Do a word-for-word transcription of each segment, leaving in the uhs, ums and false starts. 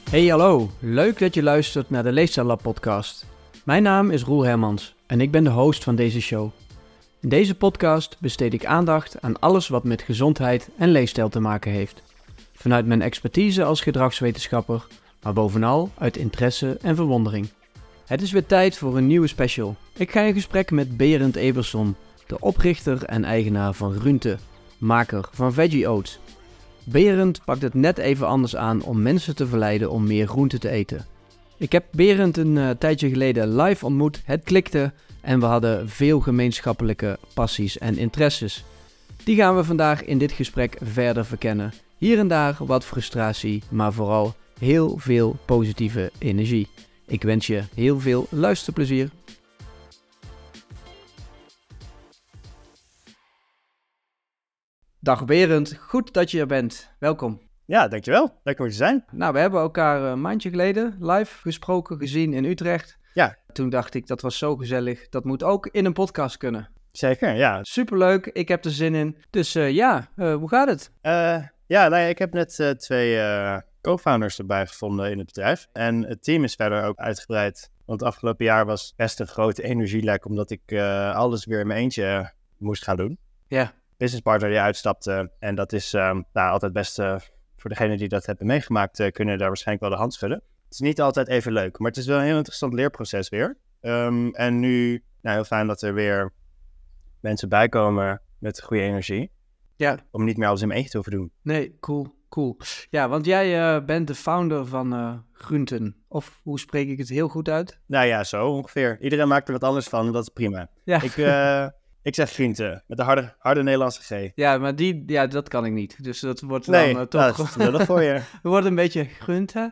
Hey hallo, leuk dat je luistert naar de Leefstijllab podcast. Mijn naam is Roel Hermans en ik ben de host van deze show. In deze podcast besteed ik aandacht aan alles wat met gezondheid en leefstijl te maken heeft. Vanuit mijn expertise als gedragswetenschapper, maar bovenal uit interesse en verwondering. Het is weer tijd voor een nieuwe special. Ik ga in gesprek met Berend Eberson, de oprichter en eigenaar van Runte, maker van Veggie Oats. Berend pakt het net even anders aan om mensen te verleiden om meer groente te eten. Ik heb Berend een uh, tijdje geleden live ontmoet, het klikte en we hadden veel gemeenschappelijke passies en interesses. Die gaan we vandaag in dit gesprek verder verkennen. Hier en daar wat frustratie, maar vooral heel veel positieve energie. Ik wens je heel veel luisterplezier. Dag Berend, goed dat je er bent. Welkom. Ja, dankjewel. Leuk om er te zijn. Nou, we hebben elkaar een maandje geleden live gesproken, gezien in Utrecht. Ja. Toen dacht ik, dat was zo gezellig. Dat moet ook in een podcast kunnen. Zeker, ja. Superleuk, ik heb er zin in. Dus uh, ja, uh, hoe gaat het? Uh, ja, nou ja, ik heb net uh, twee uh, co-founders erbij gevonden in het bedrijf. En het team is verder ook uitgebreid. Want het afgelopen jaar was best een grote energielek, omdat ik uh, alles weer in mijn eentje uh, moest gaan doen. Ja. Businesspartner die uitstapte. En dat is uh, nou, altijd best, uh, voor degenen die dat hebben meegemaakt, uh, kunnen daar waarschijnlijk wel de hand schudden. Het is niet altijd even leuk, maar het is wel een heel interessant leerproces weer. Um, en nu, nou heel fijn dat er weer mensen bijkomen met goede energie. Ja. Om niet meer alles in mijn eentje te hoeven doen. Nee, cool, cool. Ja, want jij uh, bent de founder van uh, Groenten. Of hoe spreek ik het heel goed uit? Nou ja, zo ongeveer. Iedereen maakt er wat anders van, dat is prima. Ja. Ik... Uh, Ik zeg Groente, met de harde, harde Nederlandse G. Ja, maar die, ja, dat kan ik niet. Dus dat wordt nee, dan uh, toch... Nee, dat is te lullig voor je. Het wordt een beetje Groente.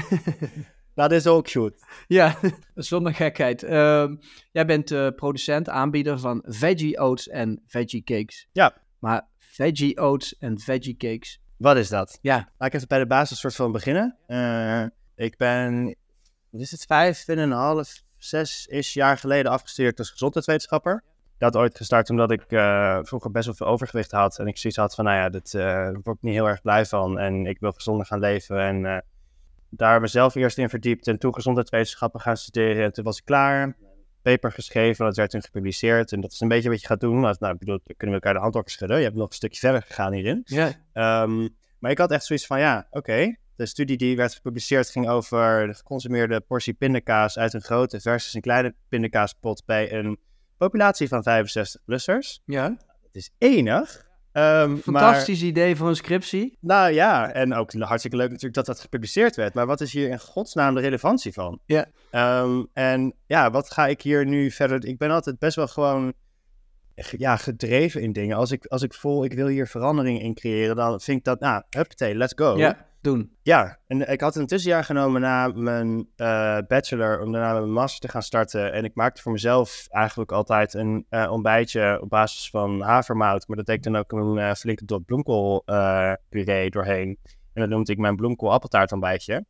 Dat is ook goed. Ja, zonder gekheid. Uh, jij bent uh, producent, aanbieder van Veggie Oats en Veggie Cakes. Ja. Maar Veggie Oats en Veggie Cakes... Wat is dat? Ja. Laat ik even bij de basis soort van beginnen. Uh, ik ben, wat is het, vijf en een half, zes is jaar geleden afgestudeerd als gezondheidswetenschapper. Dat ooit gestart omdat ik uh, vroeger best wel veel overgewicht had. En ik zoiets had van, nou ja, dit, uh, daar word ik niet heel erg blij van. En ik wil gezonder gaan leven. En uh, daar mezelf eerst in verdiept. En toen gezondheidswetenschappen gaan studeren. En toen was ik klaar. Paper geschreven. Dat werd toen gepubliceerd. En dat is een beetje wat je gaat doen. Nou, ik bedoel, kunnen we elkaar de hand op schudden. Je hebt nog een stukje verder gegaan hierin. Ja. Um, maar ik had echt zoiets van, ja, oké. Okay. De studie die werd gepubliceerd ging over de geconsumeerde portie pindakaas uit een grote versus een kleine pindakaaspot bij een populatie van vijfenzestig-plussers. Ja. Dat is enig. Um, Fantastisch maar, idee voor een scriptie. Nou ja, en ook hartstikke leuk natuurlijk dat dat gepubliceerd werd. Maar wat is hier in godsnaam de relevantie van? Ja. Um, en ja, wat ga ik hier nu verder... Ik ben altijd best wel gewoon ja, gedreven in dingen. Als ik, als ik voel, ik wil hier verandering in creëren, dan vind ik dat, nou, huppatee, let's go. Ja, doen. Ja, en ik had een tussenjaar genomen na mijn uh, bachelor om daarna mijn master te gaan starten. En ik maakte voor mezelf eigenlijk altijd een uh, ontbijtje op basis van havermout. Maar dat deed ik dan ook een uh, flinke dot bloemkool uh, puree doorheen. En dat noemde ik mijn bloemkool appeltaart ontbijtje.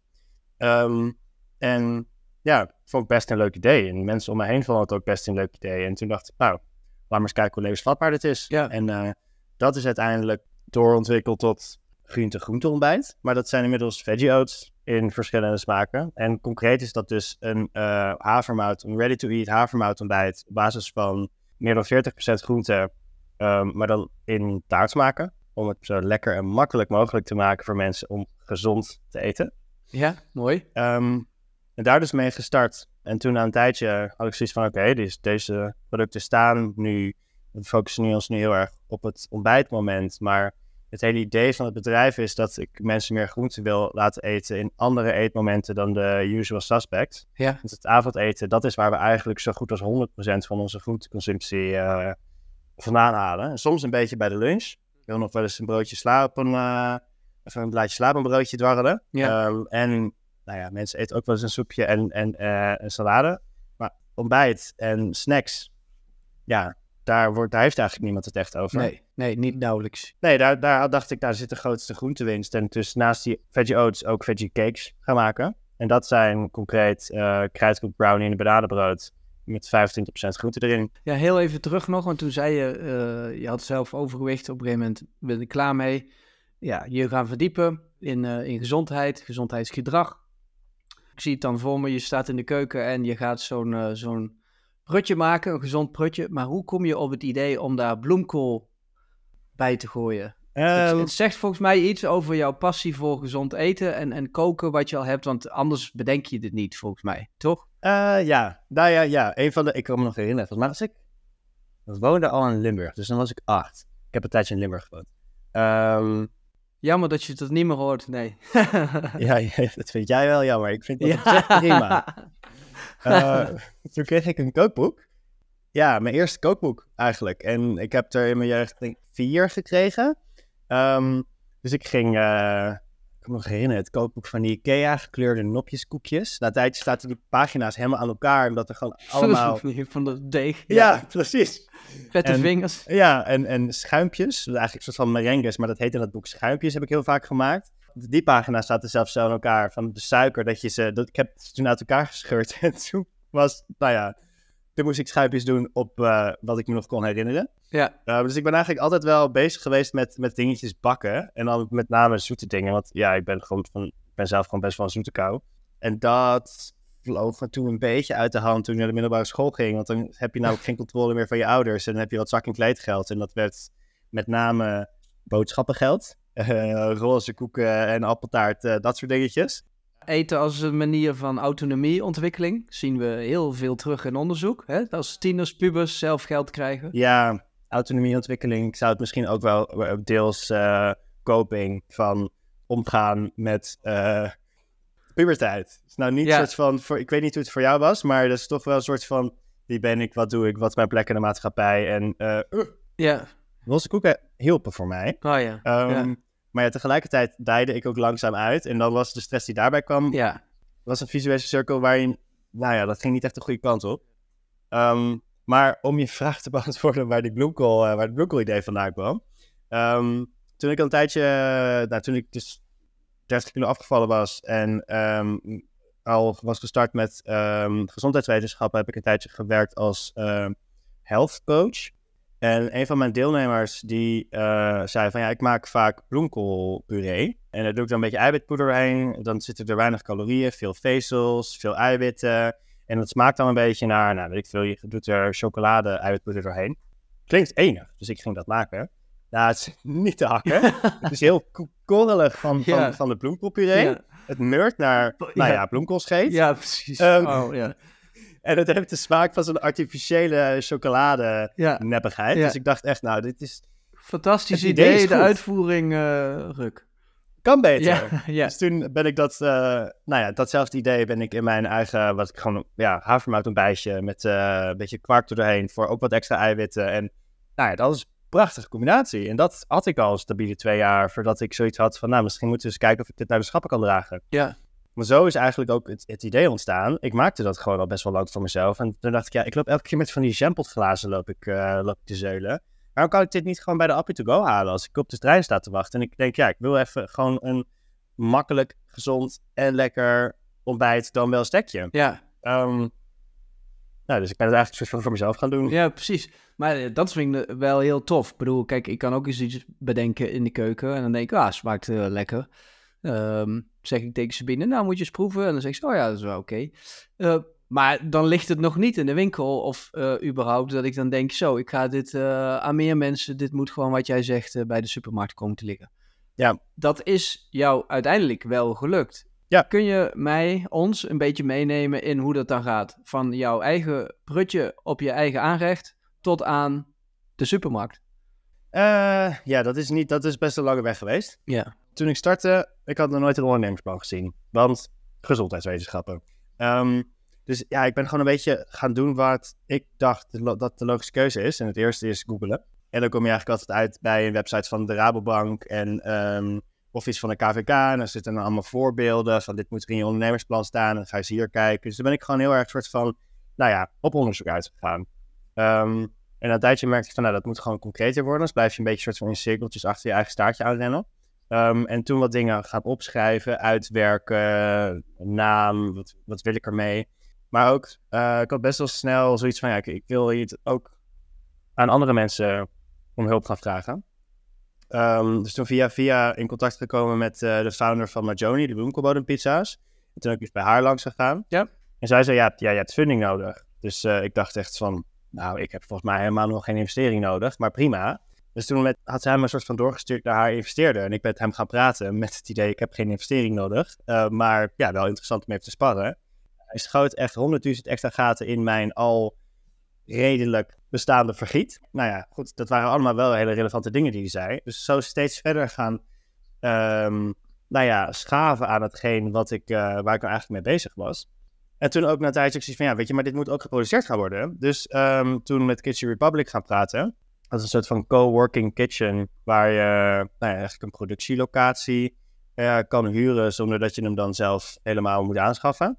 Um, en ja, vond ik best een leuk idee. En mensen om me heen vonden het ook best een leuk idee. En toen dacht ik, nou, laat maar eens kijken hoe levensvatbaar dit is. Ja. En uh, dat is uiteindelijk doorontwikkeld tot groente-groente ontbijt. Maar dat zijn inmiddels Veggie Oats in verschillende smaken. En concreet is dat dus een uh, havermout, een ready-to-eat havermout ontbijt op basis van meer dan veertig procent groente, um, maar dan in taartsmaken. Om het zo lekker en makkelijk mogelijk te maken voor mensen om gezond te eten. Ja, mooi. Um, en daar dus mee gestart. En toen na een tijdje had ik zoiets van, oké, okay, dus deze producten staan nu, we focussen nu ons nu heel erg op het ontbijtmoment, maar het hele idee van het bedrijf is dat ik mensen meer groente wil laten eten in andere eetmomenten dan de usual suspects. Ja. Dus het avondeten, dat is waar we eigenlijk zo goed als honderd procent van onze groenteconsumptie uh, vandaan halen. En soms een beetje bij de lunch. Ik wil nog wel eens een broodje sla op een, uh, even een blaadje sla op een broodje dwarrelen. Ja. Um, en nou ja, mensen eten ook wel eens een soepje en, en uh, een salade. Maar ontbijt en snacks, ja, Daar, wordt, daar heeft eigenlijk niemand het echt over. Nee, nee, niet nauwelijks. Nee, daar, daar dacht ik, daar zit de grootste groentewinst. En dus naast die Veggie Oats ook Veggie Cakes gaan maken. En dat zijn concreet uh, kruidkoek brownie en bananenbrood met vijfentwintig procent groente erin. Ja, heel even terug nog, want toen zei je, uh, je had zelf overgewicht. Op een gegeven moment ben ik klaar mee. Ja, je gaan verdiepen in, uh, in gezondheid, gezondheidsgedrag. Ik zie het dan voor me, je staat in de keuken en je gaat zo'n, uh, zo'n prutje maken, een gezond prutje. Maar hoe kom je op het idee om daar bloemkool bij te gooien? Um, het, het zegt volgens mij iets over jouw passie voor gezond eten en, en koken wat je al hebt, want anders bedenk je dit niet volgens mij, toch? Uh, ja, nou ja, ja, een van de, ik kan me nog herinneren, volgens mij was ik, ik woonde al in Limburg, dus dan was ik acht. Ik heb een tijdje in Limburg gewoond. Um, Jammer dat je het niet meer hoort, nee. ja, ja, dat vind jij wel jammer, ik vind dat ja. echt prima. Uh, toen kreeg ik een kookboek. Ja, mijn eerste kookboek eigenlijk. En ik heb er in mijn jeugd denk ik vier gekregen. Um, dus ik ging, uh, ik kan me nog herinneren, het kookboek van die Ikea, gekleurde nopjeskoekjes. Na een tijdje zaten die pagina's helemaal aan elkaar, omdat er gewoon allemaal... Van de deeg. Ja, ja precies. Vette vingers. Ja, en, en schuimpjes. Eigenlijk een soort van merengues, maar dat heette in dat boek schuimpjes, heb ik heel vaak gemaakt. Die pagina's zaten zelfs zo aan elkaar, van de suiker, dat je ze... Dat, ik heb ze toen uit elkaar gescheurd en toen was, nou ja... Toen moest ik schuimpjes doen op uh, wat ik me nog kon herinneren. Ja. Uh, dus ik ben eigenlijk altijd wel bezig geweest met, met dingetjes bakken. En dan met name zoete dingen. Want ja, ik ben, gewoon van, ik ben zelf gewoon best wel een zoete kou. En dat vloog me toen een beetje uit de hand toen ik naar de middelbare school ging. Want dan heb je namelijk geen controle meer van je ouders. En dan heb je wat zak- en kleedgeld. En dat werd met name boodschappengeld. Uh, roze koeken en appeltaart, uh, dat soort dingetjes. Eten als een manier van autonomieontwikkeling zien we heel veel terug in onderzoek. Hè? Als tieners, pubers zelf geld krijgen. Ja, autonomieontwikkeling. Ik zou het misschien ook wel deels uh, coping van omgaan met uh, puberteit. Het is nou niet ja. een soort van, voor, ik weet niet hoe het voor jou was, maar dat is toch wel een soort van, wie ben ik, wat doe ik, wat is mijn plek in de maatschappij. En uh, uh, ja. roze koeken hielpen voor mij. Oh ja. Um, ja. Maar ja, tegelijkertijd dijde ik ook langzaam uit. En dan was de stress die daarbij kwam, ja. was een visuele cirkel waarin, nou ja, dat ging niet echt de goede kant op. Um, maar om je vraag te beantwoorden waar die bloemkool, uh, waar het bloemkool-idee vandaan kwam. Um, toen ik al een tijdje, uh, nou toen ik dus dertig kilo afgevallen was en um, al was gestart met um, gezondheidswetenschappen, heb ik een tijdje gewerkt als uh, health coach. En een van mijn deelnemers die uh, zei van ja, ik maak vaak bloemkoolpuree. En daar doe ik dan een beetje eiwitpoeder doorheen. Dan zitten er weinig calorieën, veel vezels, veel eiwitten. En het smaakt dan een beetje naar, nou weet ik veel, je doet er chocolade eiwitpoeder doorheen. Klinkt enig, dus ik ging dat maken. Nou, het is niet te hakken. Het is heel korrelig van, van, ja. van de bloemkoolpuree. Ja. Het meurt naar, nou ja, ja bloemkoolscheet. Ja, precies. Um, oh, ja. En het heeft de smaak van zo'n artificiële chocolade-neppigheid. Ja. Dus ik dacht echt, nou, dit is... Fantastisch idee, idee is de uitvoering uh, ruk. Kan beter. Ja, ja. Dus toen ben ik dat, uh, nou ja, datzelfde idee ben ik in mijn eigen, wat ik gewoon, ja, havermout ontbijtje met uh, een beetje kwark er doorheen voor ook wat extra eiwitten. En nou ja, dat is een prachtige combinatie. En dat had ik al stabiele twee jaar voordat ik zoiets had van, nou, misschien moeten we eens kijken of ik dit naar de schappen kan dragen. Ja. Maar zo is eigenlijk ook het, het idee ontstaan. Ik maakte dat gewoon al best wel lang voor mezelf. En toen dacht ik, ja, ik loop elke keer met van die jampotglazen loop ik, uh, loop ik te zeulen. Waarom kan ik dit niet gewoon bij de Appie to go halen als ik op de trein sta te wachten? En ik denk, ja, ik wil even gewoon een makkelijk, gezond en lekker ontbijt dan wel een stekje. Ja. Um, nou, dus ik ben het eigenlijk soort van voor mezelf gaan doen. Ja, precies. Maar dat vind ik wel heel tof. Ik bedoel, kijk, ik kan ook eens iets bedenken in de keuken. En dan denk ik, ah, smaakt uh, lekker. Um, zeg ik tegen Sabine, nou moet je eens proeven. En dan zeg ik, oh ja, dat is wel oké. Okay. Uh, maar dan ligt het nog niet in de winkel of uh, überhaupt dat ik dan denk, zo, ik ga dit uh, aan meer mensen, dit moet gewoon wat jij zegt uh, bij de supermarkt komen te liggen. Ja. Dat is jou uiteindelijk wel gelukt. Ja. Kun je mij, ons, een beetje meenemen in hoe dat dan gaat? Van jouw eigen prutje op je eigen aanrecht tot aan de supermarkt. Uh, ja, dat is, niet, dat is best een lange weg geweest. Ja. Toen ik startte, ik had nog nooit een ondernemersplan gezien. Want gezondheidswetenschappen. Um, dus ja, ik ben gewoon een beetje gaan doen wat ik dacht dat de logische keuze is. En het eerste is googlen. En dan kom je eigenlijk altijd uit bij een website van de Rabobank en um, of iets van de K V K. En dan zitten dan allemaal voorbeelden van dit moet er in je ondernemersplan staan. En dan ga je ze hier kijken. Dus dan ben ik gewoon heel erg soort van, nou ja, op onderzoek uitgegaan. Um, en na een tijdje merkte ik van, nou, dat moet gewoon concreter worden. Dus blijf je een beetje soort van in cirkeltjes achter je eigen staartje aanrennen. Um, en toen wat dingen gaan opschrijven, uitwerken, naam, wat, wat wil ik ermee. Maar ook, uh, ik had best wel snel zoiets van, ja, ik, ik wil hier ook aan andere mensen om hulp gaan vragen. Um, dus toen via via in contact gekomen met uh, de founder van Majoni, de bloemkoolbodempizza's. En toen ook eens bij haar langs gegaan. Ja. En zij zei, ja, ja je hebt funding nodig. Dus uh, ik dacht echt van, nou, ik heb volgens mij helemaal nog geen investering nodig, maar prima. Dus toen met, had zij me een soort van doorgestuurd naar haar investeerder. En ik ben met hem gaan praten met het idee, ik heb geen investering nodig. Uh, maar ja, wel interessant om even te sparren. Hij schoot echt honderdduizend extra gaten in mijn al redelijk bestaande vergiet. Nou ja, goed, dat waren allemaal wel hele relevante dingen die hij zei. Dus zo steeds verder gaan, um, nou ja, schaven aan hetgeen wat ik, uh, waar ik nou eigenlijk mee bezig was. En toen ook na een tijdje zoiets van, ja, weet je, maar dit moet ook geproduceerd gaan worden. Dus um, toen met Kitchen Republic gaan praten. Dat is een soort van co-working kitchen, waar je nou ja, eigenlijk een productielocatie uh, kan huren, zonder dat je hem dan zelf helemaal moet aanschaffen.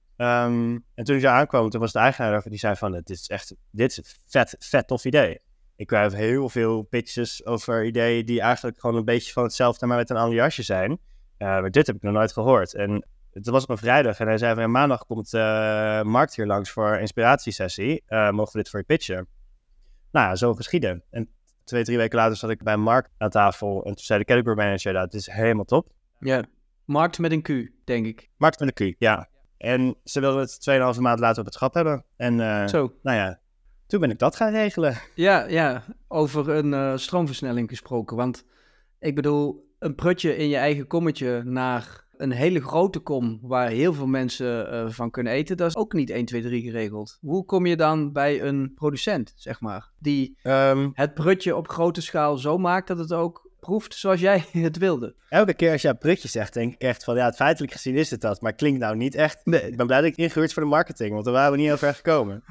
Um, en toen ik daar aankwam, toen was de eigenaar die zei van, dit is echt, dit is een vet, vet tof idee. Ik krijg heel veel pitches over ideeën die eigenlijk gewoon een beetje van hetzelfde, maar met een ander jasje zijn. Uh, maar dit heb ik nog nooit gehoord. En het was op een vrijdag en hij zei van, ja, maandag komt uh, Markt hier langs voor een inspiratiesessie. Uh, mogen we dit voor je pitchen? Nou ja, zo geschieden. En twee, drie weken later zat ik bij Markt aan tafel en toen zei de category manager, dat is helemaal top. Ja, Markt met een Q, denk ik. Markt met een Q, ja. En ze wilden het tweeënhalve maand later op het schap hebben. En uh, Zo. nou ja, toen ben ik dat gaan regelen. Ja, ja, over een uh, stroomversnelling gesproken. Want ik bedoel, een prutje in je eigen kommetje naar een hele grote kom waar heel veel mensen uh, van kunnen eten, dat is ook niet één, twee, drie geregeld. Hoe kom je dan bij een producent, zeg maar, die um, het prutje op grote schaal zo maakt dat het ook proeft zoals jij het wilde? Elke keer als jij prutje zegt, denk ik echt van, ja, het feitelijk gezien is het dat, maar klinkt nou niet echt. Nee. Ik ben blij dat ik ingehuurd voor de marketing, want daar waren we niet heel ver gekomen.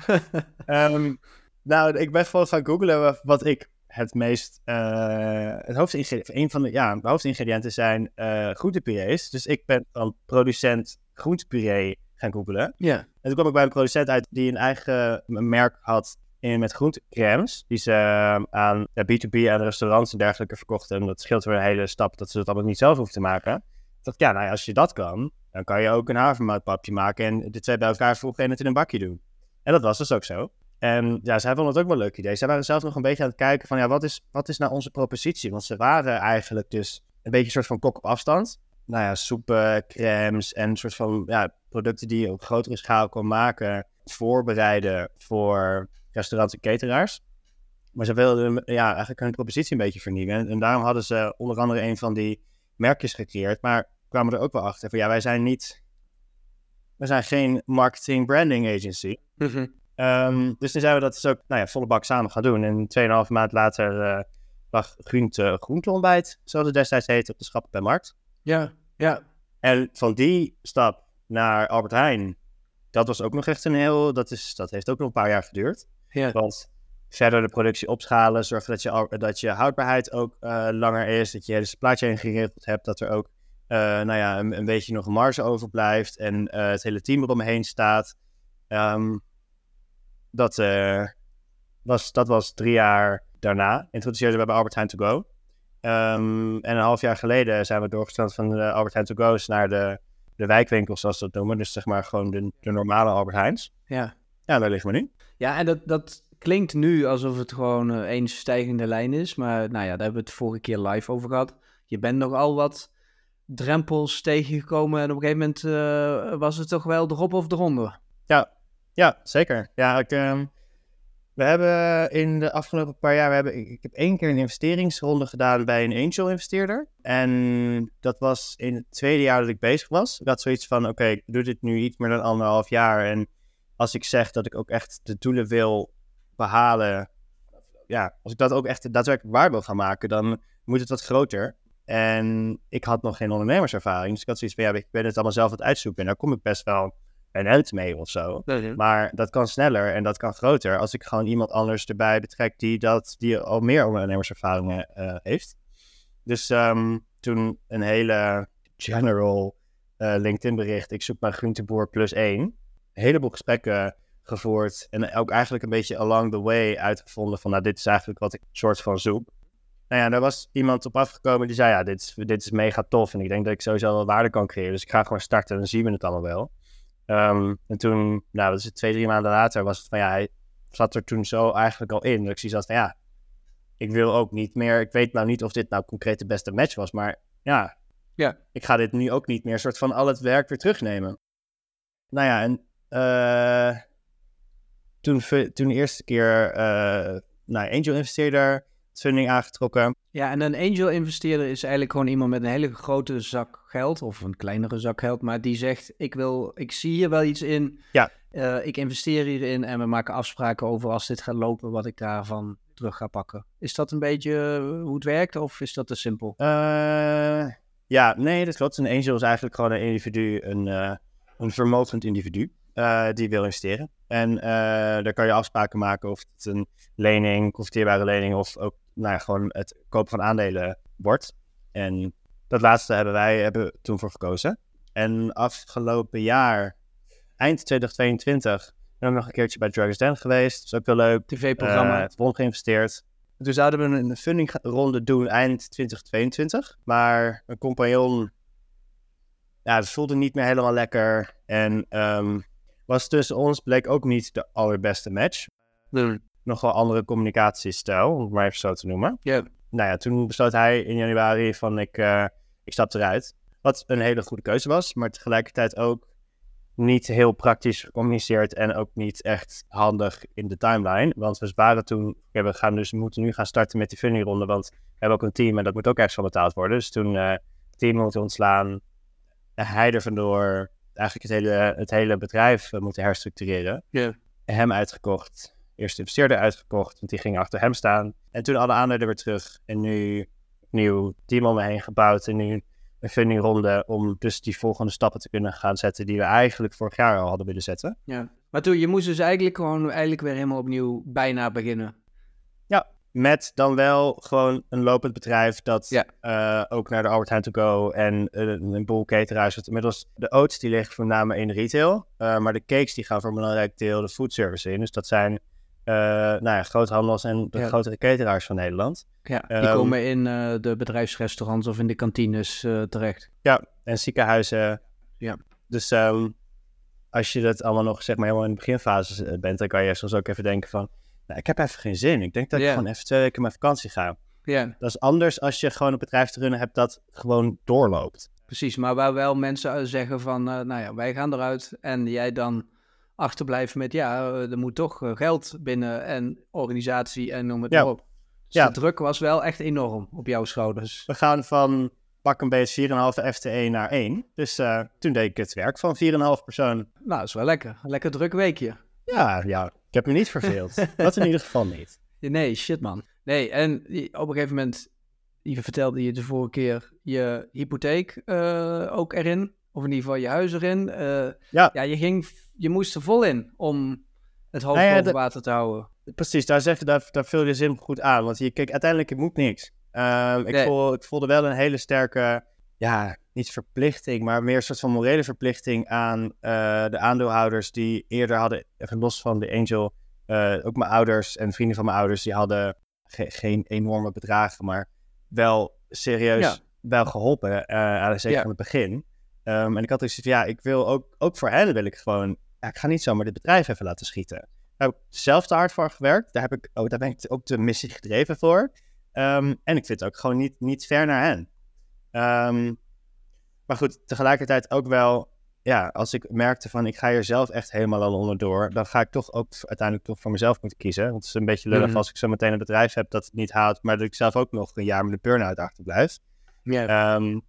um, nou, ik ben gewoon gaan googlen wat ik het meest, uh, het hoofdingrediënt, een van de, ja, de hoofdingrediënten zijn uh, groentepurees. Dus ik ben van producent groentepuree gaan googlen. Ja. En toen kwam ik bij een producent uit die een eigen merk had in, met groentecremes. Die ze uh, aan ja, B twee B aan restaurants en dergelijke verkochten. En dat scheelt weer een hele stap dat ze dat allemaal niet zelf hoeven te maken. Ik dacht, ja, nou ja, als je dat kan, dan kan je ook een havermoutpapje maken en de twee bij elkaar voegen en het in een bakje doen. En dat was dus ook zo. En ja, zij vonden het ook wel een leuk idee. Zij waren zelf nog een beetje aan het kijken van, ja, wat is, wat is nou onze propositie? Want ze waren eigenlijk dus een beetje een soort van kok op afstand. Nou ja, soepen, crèmes en een soort van ja, producten die je op grotere schaal kon maken, voorbereiden voor restaurants en cateraars. Maar ze wilden ja, eigenlijk hun propositie een beetje vernieuwen. En, en daarom hadden ze onder andere een van die merkjes gecreëerd. Maar kwamen er ook wel achter van, ja, wij zijn niet, wij zijn geen marketing branding agency. Mm-hmm. Um, dus toen zijn we dat dus ook nou ja, volle bak samen gaan doen. En tweeënhalve maand later uh, lag groente, groenteontbijt, zoals het destijds heette, op de schappen bij Markt. Ja, ja. En van die stap naar Albert Heijn, dat was ook nog echt een heel, dat, is, dat heeft ook nog een paar jaar geduurd. Ja. Want verder de productie opschalen, zorgen dat je, dat je houdbaarheid ook uh, langer is, dat je hele supply chain geregeld hebt, dat er ook uh, nou ja, een, een beetje nog een marge overblijft en uh, het hele team eromheen staat. Um, Dat, uh, was, dat was drie jaar daarna. Introduceerden we bij Albert Heijn To Go. Um, en een half jaar geleden zijn we doorgesteld van de Albert Heijn To Go's naar de, de wijkwinkels, zoals ze dat noemen. Dus zeg maar gewoon de, de normale Albert Heijns. Ja. Ja, daar liggen we nu. Ja, en dat, dat klinkt nu alsof het gewoon uh, één stijgende lijn is. Maar nou ja, daar hebben we het vorige keer live over gehad. Je bent nogal wat drempels tegengekomen en op een gegeven moment uh, was het toch wel erop of eronder. Ja. Ja, zeker. Ja, ik, um, we hebben in de afgelopen paar jaar, we hebben, ik, ik heb één keer een investeringsronde gedaan bij een angel investeerder. En dat was in het tweede jaar dat ik bezig was. Ik had zoiets van, oké, okay, ik doe dit nu iets meer dan anderhalf jaar. En als ik zeg dat ik ook echt de doelen wil behalen, ja, als ik dat ook echt daadwerkelijk waar wil gaan maken, dan moet het wat groter. En ik had nog geen ondernemerservaring, dus ik had zoiets van, ja, ik ben het allemaal zelf aan het uitzoeken. En daar kom ik best wel een uit mee of zo. Nee, maar dat kan sneller en dat kan groter als ik gewoon iemand anders erbij betrek die, dat, die al meer ondernemerservaring uh, heeft. Dus um, toen een hele general uh, LinkedIn bericht, ik zoek mijn groenteboer plus één. Een heleboel gesprekken gevoerd en ook eigenlijk een beetje along the way uitgevonden van, nou, dit is eigenlijk wat ik soort van zoek. Nou ja, daar was iemand op afgekomen die zei, ja, dit is, dit is mega tof en ik denk dat ik sowieso wel waarde kan creëren. Dus ik ga gewoon starten en dan zien we het allemaal wel. Um, en toen, nou, dat is het twee, drie maanden later, was het van, ja, hij zat er toen zo eigenlijk al in. Dat ik zoiets had van, ja, ik wil ook niet meer, ik weet nou niet of dit nou concreet de beste match was, maar ja, Ja. Ik ga dit nu ook niet meer soort van al het werk weer terugnemen. Nou ja, en uh, toen, toen de eerste keer uh, nou, angel investeerder, funding aangetrokken. Ja, en een angel investeerder is eigenlijk gewoon iemand met een hele grote zak geld, of een kleinere zak geld, maar die zegt, ik wil, ik zie hier wel iets in, ja. uh, ik investeer hierin en we maken afspraken over als dit gaat lopen, wat ik daarvan terug ga pakken. Is dat een beetje hoe het werkt, of is dat te simpel? Uh, ja, nee, dat klopt. Een angel is eigenlijk gewoon een individu, een, uh, een vermogend individu, uh, die wil investeren. En uh, daar kan je afspraken maken of het een lening, converteerbare lening of ook nou ja, gewoon het kopen van aandelen wordt. En dat laatste hebben wij hebben toen voor gekozen. En afgelopen jaar, eind twintig tweeëntwintig, ben ik nog een keertje bij Dragon's Den geweest. Dat is ook wel leuk. T V-programma. Uh, het won geïnvesteerd. Toen zouden we een fundingronde doen eind twintig tweeëntwintig. Maar een compagnon, ja, dat voelde niet meer helemaal lekker. En um, was tussen ons bleek ook niet de allerbeste match. Nee. Nogal andere communicatiestijl, om het maar even zo te noemen. Yeah. Nou ja, toen besloot hij in januari van ik, uh, ik stap eruit. Wat een hele goede keuze was, maar tegelijkertijd ook niet heel praktisch gecommuniceerd en ook niet echt handig in de timeline. Want we waren toen, okay, we, gaan dus, we moeten nu gaan starten met die fundingronde, want we hebben ook een team en dat moet ook ergens van betaald worden. Dus toen uh, het team moeten ontslaan, hij er vandoor, eigenlijk het hele, het hele bedrijf uh, moeten herstructureren. Yeah. Hem uitgekocht. Eerst de investeerder uitgekocht, want die ging achter hem staan. En toen alle aandelen weer terug. En nu een nieuw team om me heen gebouwd. En nu een fundingronde om dus die volgende stappen te kunnen gaan zetten die we eigenlijk vorig jaar al hadden willen zetten. Ja, maar toen, je moest dus eigenlijk gewoon eigenlijk weer helemaal opnieuw bijna beginnen. Ja, met dan wel gewoon een lopend bedrijf dat ja. uh, ook naar de Albert Heijn to go en uh, een boel cateraars. Inmiddels de oats die liggen voornamelijk in de retail. Uh, maar de cakes die gaan voor een belangrijk deel de foodservice in. Dus dat zijn Uh, nou ja, groothandels en de ja. grotere cateraars van Nederland. Ja, die um, komen in uh, de bedrijfsrestaurants of in de kantines uh, terecht. Ja, en ziekenhuizen. Ja. Dus um, als je dat allemaal nog zeg maar helemaal in de beginfase bent, dan kan je soms ook even denken van, nou, ik heb even geen zin. Ik denk dat yeah. ik gewoon even twee weken mijn vakantie ga. Ja. Dat is anders als je gewoon een bedrijf te runnen hebt dat gewoon doorloopt. Precies, maar waar wel mensen zeggen van, uh, nou ja, wij gaan eruit en jij dan achterblijven met, ja, er moet toch geld binnen en organisatie en noem het ja. maar op. Dus ja. de druk was wel echt enorm op jouw schouders. We gaan van pak een beetje vier komma vijf F T E naar één. Dus uh, toen deed ik het werk van vier komma vijf persoon. Nou, dat is wel lekker. Een lekker druk weekje. Ja, ja. Ik heb me niet verveeld. Dat in ieder geval niet. Nee, shit man. Nee, en op een gegeven moment, je vertelde je de vorige keer, je hypotheek uh, ook erin. Of in ieder geval je huis erin. Uh, ja. ja, je ging, je moest er vol in om het hoofd nou ja, boven de, water te houden. Precies, daar, zeg je, daar, daar vul je zin goed aan. Want je, kijk, uiteindelijk het moet niks. Uh, ik, nee. voel, ik voelde wel een hele sterke, ja, niet verplichting, maar meer een soort van morele verplichting aan uh, de aandeelhouders die eerder hadden, even los van de angel, uh, ook mijn ouders en vrienden van mijn ouders, die hadden ge- geen enorme bedragen, maar wel serieus ja. wel geholpen, uh, aan, zeker ja. aan het begin. Um, en ik had dus van, ja, ik wil ook, ook voor hen wil ik gewoon, ja, ik ga niet zomaar dit bedrijf even laten schieten. Daar heb ik zelf te hard voor gewerkt, daar, heb ik, oh, daar ben ik ook de missie gedreven voor. Um, en ik vind het ook gewoon niet, niet ver naar hen. Um, maar goed, tegelijkertijd ook wel, ja, als ik merkte van ik ga hier zelf echt helemaal al onderdoor, dan ga ik toch ook uiteindelijk toch voor mezelf moeten kiezen. Want het is een beetje lullig mm-hmm. als ik zo meteen een bedrijf heb dat het niet haalt, maar dat ik zelf ook nog een jaar met de burn-out achterblijf. Yeah. Um,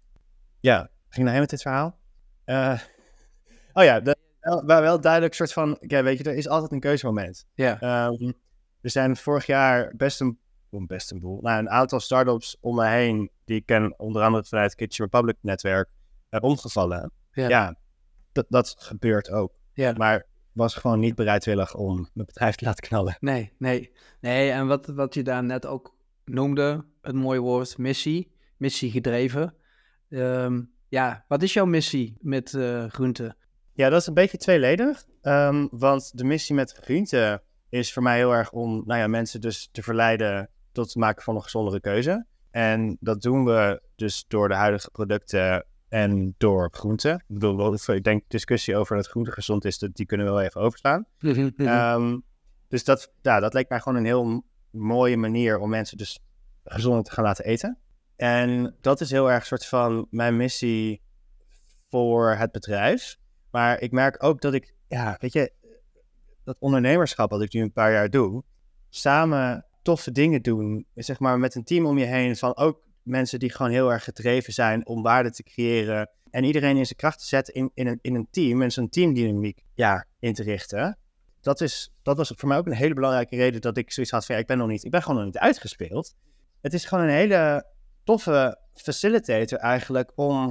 ja, ging naar heen met dit verhaal? Uh, oh ja, de, waar wel duidelijk soort van, ja, weet je, er is altijd een keuzemoment. Ja. Yeah. Um, er zijn vorig jaar best een best een boel. Nou, een aantal start-ups om me heen, die ik ken, onder andere vanuit het Kitchen Republic netwerk, uh, omgevallen. Ja, ja dat, dat gebeurt ook. Ja. Maar was gewoon niet bereidwillig om mijn bedrijf te laten knallen. Nee, nee. Nee, en wat, wat je daar net ook noemde, het mooie woord missie, missie gedreven. Um, ja, wat is jouw missie met uh, groenten? Ja, dat is een beetje tweeledig. Um, want de missie met groenten is voor mij heel erg om, nou ja, mensen dus te verleiden tot het maken van een gezondere keuze. En dat doen we dus door de huidige producten en door groenten. Ik bedoel, ik denk discussie over dat groente gezond is, die kunnen we wel even overslaan. um, dus dat, ja, dat leek mij gewoon een heel mooie manier om mensen dus gezonder te gaan laten eten. En dat is heel erg een soort van mijn missie voor het bedrijf. Maar ik merk ook dat ik, ja, weet je, dat ondernemerschap wat ik nu een paar jaar doe, samen toffe dingen doen, zeg maar met een team om je heen van ook mensen die gewoon heel erg gedreven zijn om waarde te creëren en iedereen in zijn kracht te zetten in, in, een, in een team en zo'n teamdynamiek ja, in te richten. Dat, is, dat was voor mij ook een hele belangrijke reden dat ik zoiets had van ja, ik ben nog niet, ik ben gewoon nog niet uitgespeeld. Het is gewoon een hele toffe facilitator eigenlijk om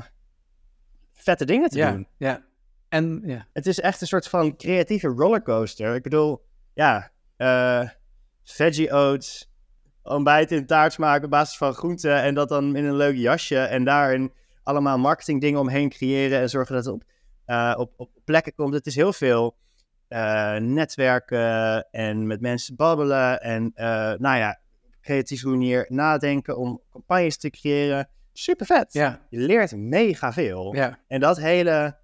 vette dingen te ja, doen. Ja, en ja. Het is echt een soort van creatieve rollercoaster. Ik bedoel, ja, uh, veggie oats, ontbijt in taart maken op basis van groenten en dat dan in een leuk jasje en daarin allemaal marketingdingen omheen creëren en zorgen dat het op, uh, op, op plekken komt. Het is heel veel uh, netwerken en met mensen babbelen en uh, nou ja, creatieve manier nadenken om campagnes te creëren. Super vet. Ja. Je leert mega veel. Ja. En dat hele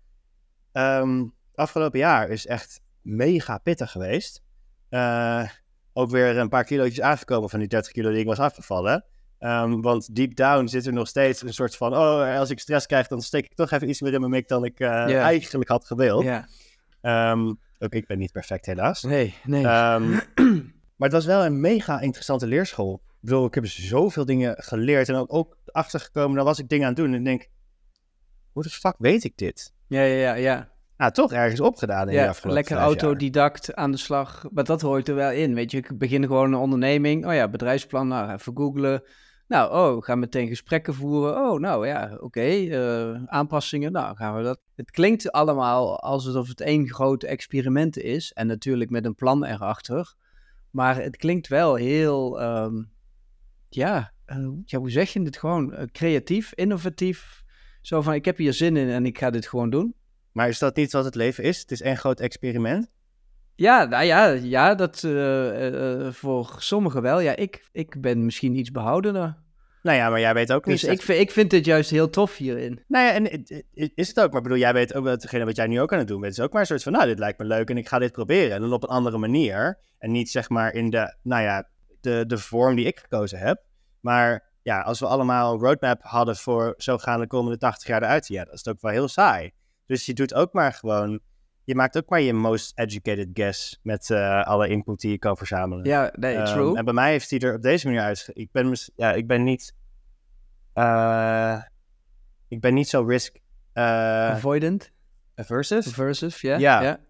um, afgelopen jaar is echt mega pittig geweest. Uh, ook weer een paar kilootjes aangekomen van die dertig kilo die ik was afgevallen. Um, want deep down zit er nog steeds een soort van, oh, als ik stress krijg, dan steek ik toch even iets meer in mijn mik dan ik uh, yeah. eigenlijk had gewild. Yeah. Um, ook ik ben niet perfect helaas. Nee, nee. Um, maar het was wel een mega interessante leerschool. Ik bedoel, ik heb zoveel dingen geleerd en ook, ook achtergekomen, dan was ik dingen aan het doen en ik denk, hoe de fuck weet ik dit? Ja, ja, ja, ja. Nou, toch ergens opgedaan in ja, de afgelopen lekker autodidact jaar. Aan de slag. Maar dat hoort er wel in, weet je. Ik begin gewoon een onderneming. Oh ja, bedrijfsplan, nou, even googlen. Nou, oh, gaan meteen gesprekken voeren. Oh, nou ja, oké. Okay. Uh, aanpassingen, nou, gaan we dat. Het klinkt allemaal alsof het één groot experiment is. En natuurlijk met een plan erachter. Maar het klinkt wel heel, um, ja, uh, ja, hoe zeg je het gewoon? Uh, creatief, innovatief. Zo van, ik heb hier zin in en ik ga dit gewoon doen. Maar is dat niet wat het leven is? Het is één groot experiment? Ja, nou ja, ja dat uh, uh, voor sommigen wel. Ja, ik, ik ben misschien iets behoudener. Nou ja, maar jij weet ook niet... Dus ik vind, ik vind dit juist heel tof hierin. Nou ja, en is het ook. Maar bedoel, jij weet ook wel, hetgene wat jij nu ook aan het doen bent, is ook maar een soort van, nou, dit lijkt me leuk en ik ga dit proberen. En dan op een andere manier. En niet zeg maar in de, nou ja, de, de vorm die ik gekozen heb. Maar ja, als we allemaal een roadmap hadden voor zo gaan de komende tachtig jaar eruit, ja, dat is ook wel heel saai. Dus je doet ook maar gewoon, je maakt ook maar je most educated guess met uh, alle input die je kan verzamelen. Ja, nee, um, true. En bij mij heeft hij er op deze manier uit. Ik ben, ja, ik ben niet, uh, ik ben niet zo risk... Uh, Avoidant? Aversive? Aversive, ja. Ja. ja.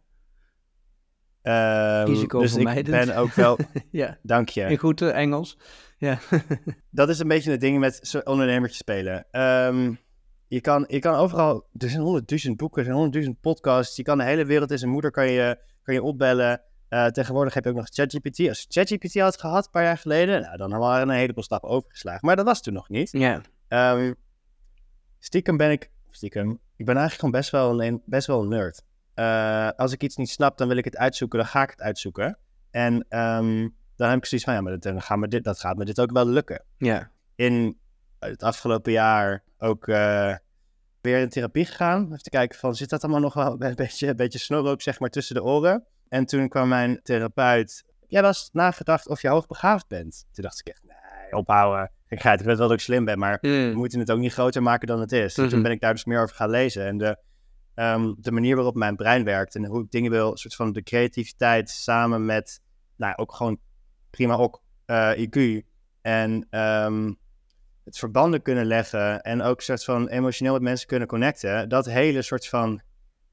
Um, Risicovermijdend. Dus ik ben ook wel... ja. Dank je. In goed uh, Engels. Ja. Dat is een beetje het ding met ondernemertjes spelen. Um, je, kan, je kan overal... Er zijn honderdduizend boeken, er zijn honderdduizend podcasts. Je kan de hele wereld in zijn moeder kan je, kan je opbellen. Uh, tegenwoordig heb je ook nog ChatGPT. Als je ChatGPT had gehad een paar jaar geleden, nou, dan waren er een heleboel stappen overgeslagen. Maar dat was toen nog niet. Ja. Um, stiekem ben ik... Stiekem... Ik ben eigenlijk gewoon best wel een, best wel een nerd. Uh, als ik iets niet snap, dan wil ik het uitzoeken. Dan ga ik het uitzoeken. En um, dan heb ik zoiets van, ja, maar dat, dan gaan we dit, dat gaat me dit ook wel lukken. Ja. In het afgelopen jaar ook uh, weer in therapie gegaan. Even te kijken van, zit dat allemaal nog wel een beetje, een beetje snorrook, zeg maar, tussen de oren. En toen kwam mijn therapeut, jij was nagedacht of je hoogbegaafd bent. Toen dacht ik echt, nee, ophouden. Ik weet wel dat ik slim ben, maar mm. we moeten het ook niet groter maken dan het is. Mm-hmm. Toen ben ik daar dus meer over gaan lezen. En de, um, de manier waarop mijn brein werkt en hoe ik dingen wil, een soort van de creativiteit samen met, nou ook gewoon prima ook uh, I Q. En um, het verbanden kunnen leggen en ook een soort van emotioneel met mensen kunnen connecten. Dat hele soort van,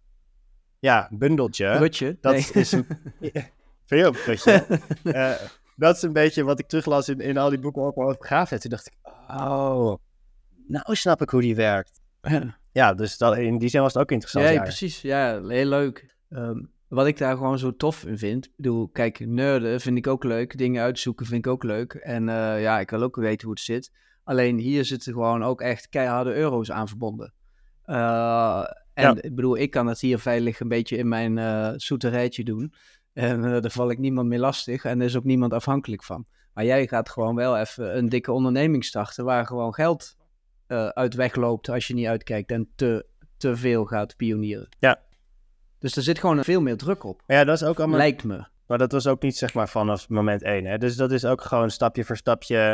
ja, bundeltje. Brutje? Dat nee. is een... Vind je ook brutje? uh, Dat is een beetje wat ik teruglas in, in al die boeken over begraafdheid. Toen dacht ik, oh, nou snap ik hoe die werkt. Ja, ja dus dat, in die zin was het ook interessant. Ja, jaar. precies. Ja, heel leuk. Um, wat ik daar gewoon zo tof in vind. Ik bedoel, kijk, nerden vind ik ook leuk. Dingen uitzoeken vind ik ook leuk. En uh, ja, ik wil ook weten hoe het zit. Alleen hier zitten gewoon ook echt keiharde euro's aan verbonden. Uh, en ja. ik bedoel, ik kan het hier veilig een beetje in mijn uh, soeterijtje doen. En uh, daar val ik niemand meer lastig en er is ook niemand afhankelijk van. Maar jij gaat gewoon wel even een dikke onderneming starten waar gewoon geld uh, uit wegloopt als je niet uitkijkt en te, te veel gaat pionieren. Ja. Dus er zit gewoon veel meer druk op. Ja, dat is ook allemaal... Lijkt me. Maar dat was ook niet zeg maar vanaf moment één. Hè? Dus dat is ook gewoon stapje voor stapje.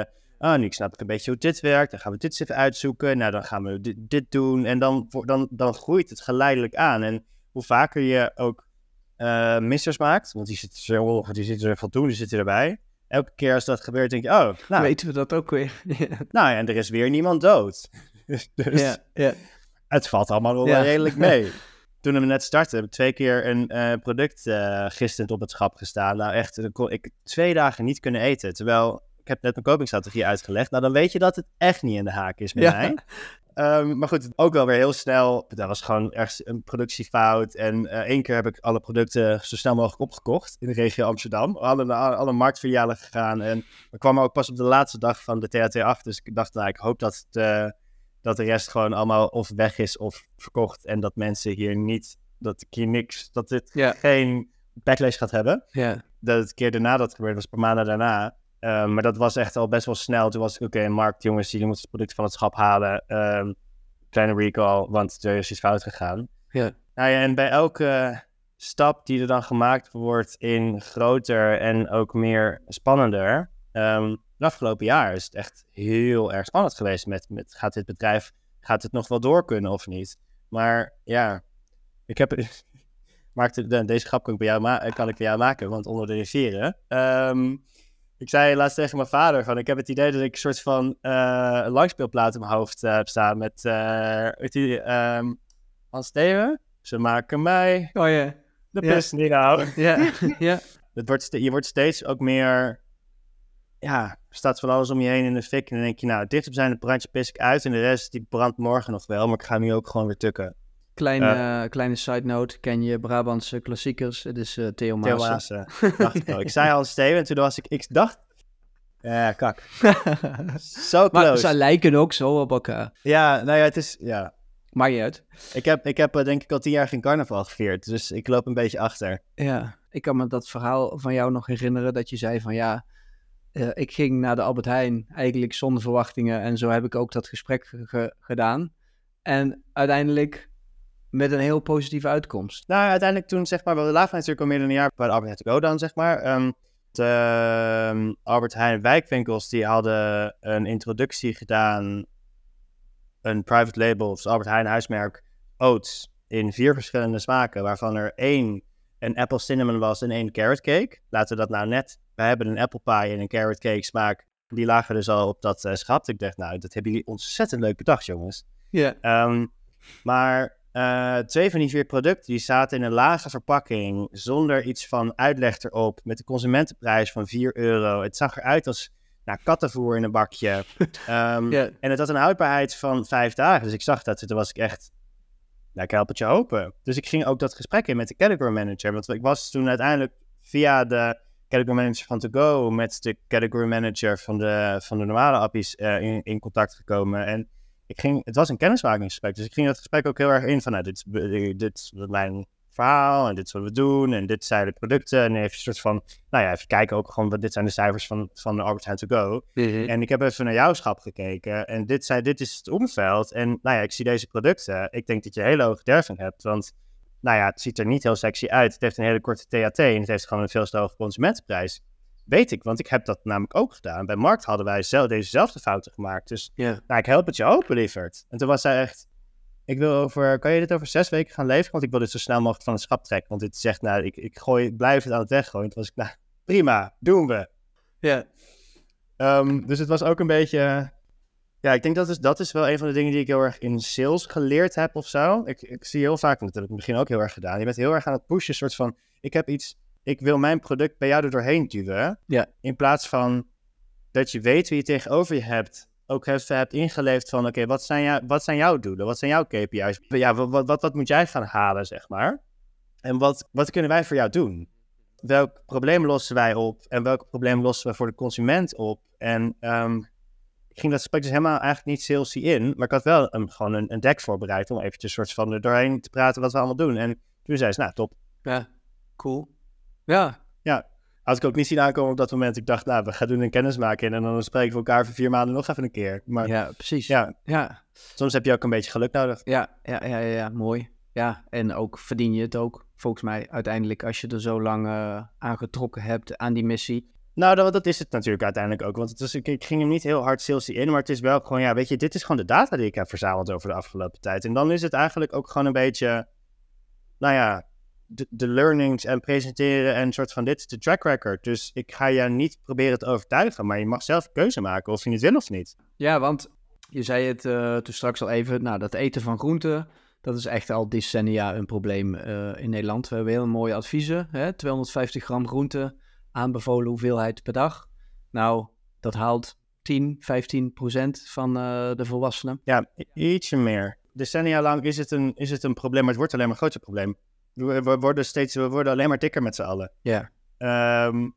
oh, nu snap ik een beetje hoe dit werkt. Dan gaan we dit eens even uitzoeken. Nou, dan gaan we dit, dit doen. En dan, dan, dan groeit het geleidelijk aan. En hoe vaker je ook uh, missers maakt, want die zitten zo, die zitten er van doen, die zitten erbij. Elke keer als dat gebeurt, denk je, oh, nou. Weten we dat ook weer. Nou ja, en er is weer niemand dood. Dus ja, ja. het valt allemaal wel ja. redelijk mee. Toen we net startten, heb ik twee keer een uh, product uh, gistend op het schap gestaan. Nou echt, ik kon ik twee dagen niet kunnen eten. Terwijl, ik heb net mijn kopingsstrategie uitgelegd. Nou, dan weet je dat het echt niet in de haak is met ja. mij. Um, maar goed, ook wel weer heel snel. Dat was gewoon ergens een productiefout. En uh, één keer heb ik alle producten zo snel mogelijk opgekocht in de regio Amsterdam. We hadden naar alle marktfilialen gegaan. En we kwamen ook pas op de laatste dag van de T H T af. Dus ik dacht, nou, ik hoop dat het... Uh, dat de rest gewoon allemaal of weg is of verkocht. En dat mensen hier niet, dat ik hier niks, dat dit ja. geen backlash gaat hebben. Ja. Dat het keer daarna dat gebeurde, was een paar maanden daarna. Um, maar dat was echt al best wel snel. Toen was ik, oké, okay, markt, jongens, jullie moeten het product van het schap halen. Um, kleine recall, want er is iets fout gegaan. Ja. Nou ja, en bij elke stap die er dan gemaakt wordt in groter en ook meer spannender... Um, het afgelopen jaar is het echt heel erg spannend geweest met, met gaat dit bedrijf, gaat het nog wel door kunnen of niet? Maar ja, ik heb, maakte, de, deze grap kan ik bij jou, ma- kan ik bij jou maken, want onder de rivieren. Um, ik zei laatst tegen mijn vader, van, ik heb het idee dat ik een soort van uh, een langspeelplaat in mijn hoofd uh, heb staan met uh, die, um, Hans Steeuwen. Ze maken mij oh, yeah. de pis yeah. niet nou. Ja, ja. Het wordt, je wordt steeds ook meer... Ja, er staat van alles om je heen in de fik. En dan denk je, nou, dit op zijn het brandje pis ik uit. En de rest, die brandt morgen nog wel. Maar ik ga nu ook gewoon weer tukken. Kleine, uh, kleine side note. Ken je Brabantse klassiekers? Het is uh, Theo Maassen. Theo Maassen. Dacht ik, ik zei al Steven en toen was ik... Ik dacht... Ja, uh, kak. Zo close. Maar ze lijken ook zo op elkaar. Ja, nou ja, het is... Ja. Maakt niet uit. Ik heb, ik heb uh, denk ik al tien jaar geen carnaval gevierd. Dus ik loop een beetje achter. Ja, ik kan me dat verhaal van jou nog herinneren. Dat je zei van ja... Uh, ik ging naar de Albert Heijn eigenlijk zonder verwachtingen en zo heb ik ook dat gesprek ge- gedaan. En uiteindelijk met een heel positieve uitkomst. Nou, uiteindelijk toen, zeg maar, we lagen natuurlijk al meer dan een jaar bij de Albert Heijn to go dan, zeg maar. Um, de um, Albert Heijn wijkwinkels, die hadden een introductie gedaan, een private label, of Albert Heijn huismerk, oats, in vier verschillende smaken, waarvan er één een apple cinnamon was en één carrot cake. Laten we dat nou net... We hebben een apple pie en een carrot cake smaak. Die lagen dus al op dat uh, schap. Ik dacht, nou, dat hebben jullie ontzettend leuk bedacht, jongens. Ja. Yeah. Um, maar uh, twee van die vier producten, die zaten in een lage verpakking, zonder iets van uitleg erop, met de consumentenprijs van vier euro. Het zag eruit als nou, kattenvoer in een bakje. Um, yeah. En het had een houdbaarheid van vijf dagen. Dus ik zag dat, toen was ik echt... Nou, ik help het je hopen. Dus ik ging ook dat gesprek in met de category manager. Want ik was toen uiteindelijk via de category manager van To Go met de category manager van de, van de normale appies uh, in, in contact gekomen. En ik ging, het was een kennismakingsgesprek. Dus ik ging dat gesprek ook heel erg in van, nou, dit, dit is mijn verhaal en dit is wat we doen en dit zijn de producten. En even een soort van, nou ja, even kijken ook gewoon, wat dit zijn de cijfers van, van de Albert Heijn To Go. Mm-hmm. En ik heb even naar jouw schap gekeken en dit, zei, dit is het omveld. En nou ja, ik zie deze producten. Ik denk dat je hele hoge derving hebt, want nou ja, het ziet er niet heel sexy uit. Het heeft een hele korte T H T en het heeft gewoon een veel te hoge consumentenprijs. Weet ik, want ik heb dat namelijk ook gedaan. Bij Markt hadden wij zelf, dezezelfde fouten gemaakt. Dus yeah. nou, ik help het je open, lieverd. En toen was zij echt, ik wil over, kan je dit over zes weken gaan leveren? Want ik wil dit zo snel mogelijk van het schap trekken. Want dit zegt, nou, ik, ik gooi, ik blijf het aan het weggooien. Toen was ik, nou, prima, doen we. Ja. Yeah. Um, dus het was ook een beetje... Ja, ik denk dat is, dat is wel een van de dingen die ik heel erg in sales geleerd heb of zo. Ik, ik zie heel vaak, en dat heb ik in het begin ook heel erg gedaan. Je bent heel erg aan het pushen, soort van, ik heb iets, ik wil mijn product bij jou er doorheen duwen. Ja. In plaats van dat je weet wie je tegenover je hebt, ook hebt, hebt ingeleefd van, oké, okay, wat, zijn jou, wat zijn jouw doelen? Wat zijn jouw K P I's? Ja, wat, wat, wat, wat moet jij gaan halen, zeg maar? En wat, wat kunnen wij voor jou doen? Welk probleem lossen wij op? En welke problemen lossen we voor de consument op? En... Um, Ik ging dat gesprek dus helemaal eigenlijk niet salesy in, maar ik had wel een, gewoon een, een deck voorbereid om eventjes soort van er doorheen te praten wat we allemaal doen. En toen zei ze, nou, top. Ja, cool. Ja. Ja, had ik ook niet zien aankomen op dat moment. Ik dacht, nou, we gaan doen een kennismaking en dan spreken we elkaar voor vier maanden nog even een keer. Maar, ja, precies. Ja. ja. Soms heb je ook een beetje geluk nodig. Ja, ja, ja, ja, ja, mooi. Ja, en ook verdien je het ook, volgens mij, uiteindelijk als je er zo lang uh, aan getrokken hebt aan die missie. Nou, dat, dat is het natuurlijk uiteindelijk ook. Want het is, ik, ik ging hem niet heel hard salesy in, maar het is wel gewoon, ja, weet je, dit is gewoon de data die ik heb verzameld over de afgelopen tijd. En dan is het eigenlijk ook gewoon een beetje, nou ja, de, de learnings en presenteren en een soort van, dit is de track record. Dus ik ga je niet proberen te overtuigen, maar je mag zelf een keuze maken of je het wil of niet. Ja, want je zei het uh, toen straks al even, nou, dat eten van groenten, dat is echt al decennia een probleem uh, in Nederland. We hebben heel mooie adviezen, hè? tweehonderdvijftig gram groente, aanbevolen hoeveelheid per dag. Nou, dat haalt tien, vijftien procent van uh, de volwassenen. Ja, ietsje meer. Decennia lang is het, een, is het een probleem, maar het wordt alleen maar een groter probleem. We, we, worden, steeds, we worden alleen maar dikker met z'n allen. Ja. Um,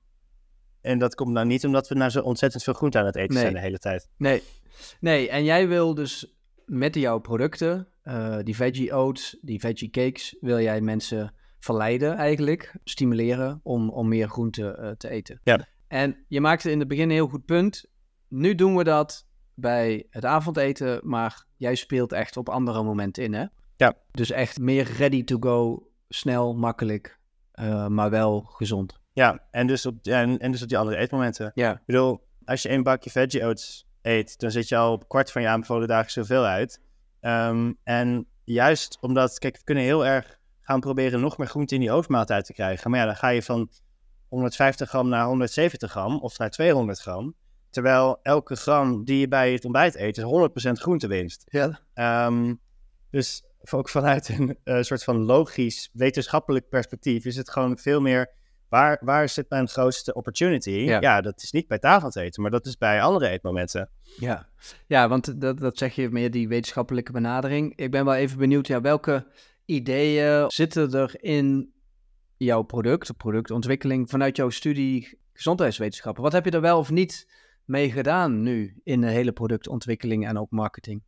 en dat komt nou niet omdat we nou zo ontzettend veel groente aan het eten nee. zijn de hele tijd. Nee. nee, en jij wil dus met jouw producten, uh, die veggie oats, die veggie cakes, wil jij mensen verleiden eigenlijk, stimuleren om, om meer groente uh, te eten. Ja. En je maakte in het begin een heel goed punt. Nu doen we dat bij het avondeten, maar jij speelt echt op andere momenten in, hè? Ja. Dus echt meer ready to go, snel, makkelijk, uh, maar wel gezond. Ja, en dus, op, en, en dus op die andere eetmomenten. Ja. Ik bedoel, als je één bakje veggie oats eet, dan zit je al op een kwart van je aanbevolen dagelijkse hoeveelheid. Um, en juist omdat, kijk, we kunnen heel erg gaan proberen nog meer groente in die hoofdmaaltijd te krijgen. Maar ja, dan ga je van honderdvijftig gram naar honderdzeventig gram of naar tweehonderd gram. Terwijl elke gram die je bij het ontbijt eet is honderd procent groentewinst. Ja. Um, dus ook vanuit een uh, soort van logisch wetenschappelijk perspectief is het gewoon veel meer, waar, waar zit mijn grootste opportunity? Ja. ja, dat is niet bij tafeleten, maar dat is bij andere eetmomenten. Ja, ja, want dat, dat zeg je meer die wetenschappelijke benadering. Ik ben wel even benieuwd, ja, welke ideeën zitten er in jouw product, de productontwikkeling, vanuit jouw studie gezondheidswetenschappen? Wat heb je er wel of niet mee gedaan nu in de hele productontwikkeling en ook marketing?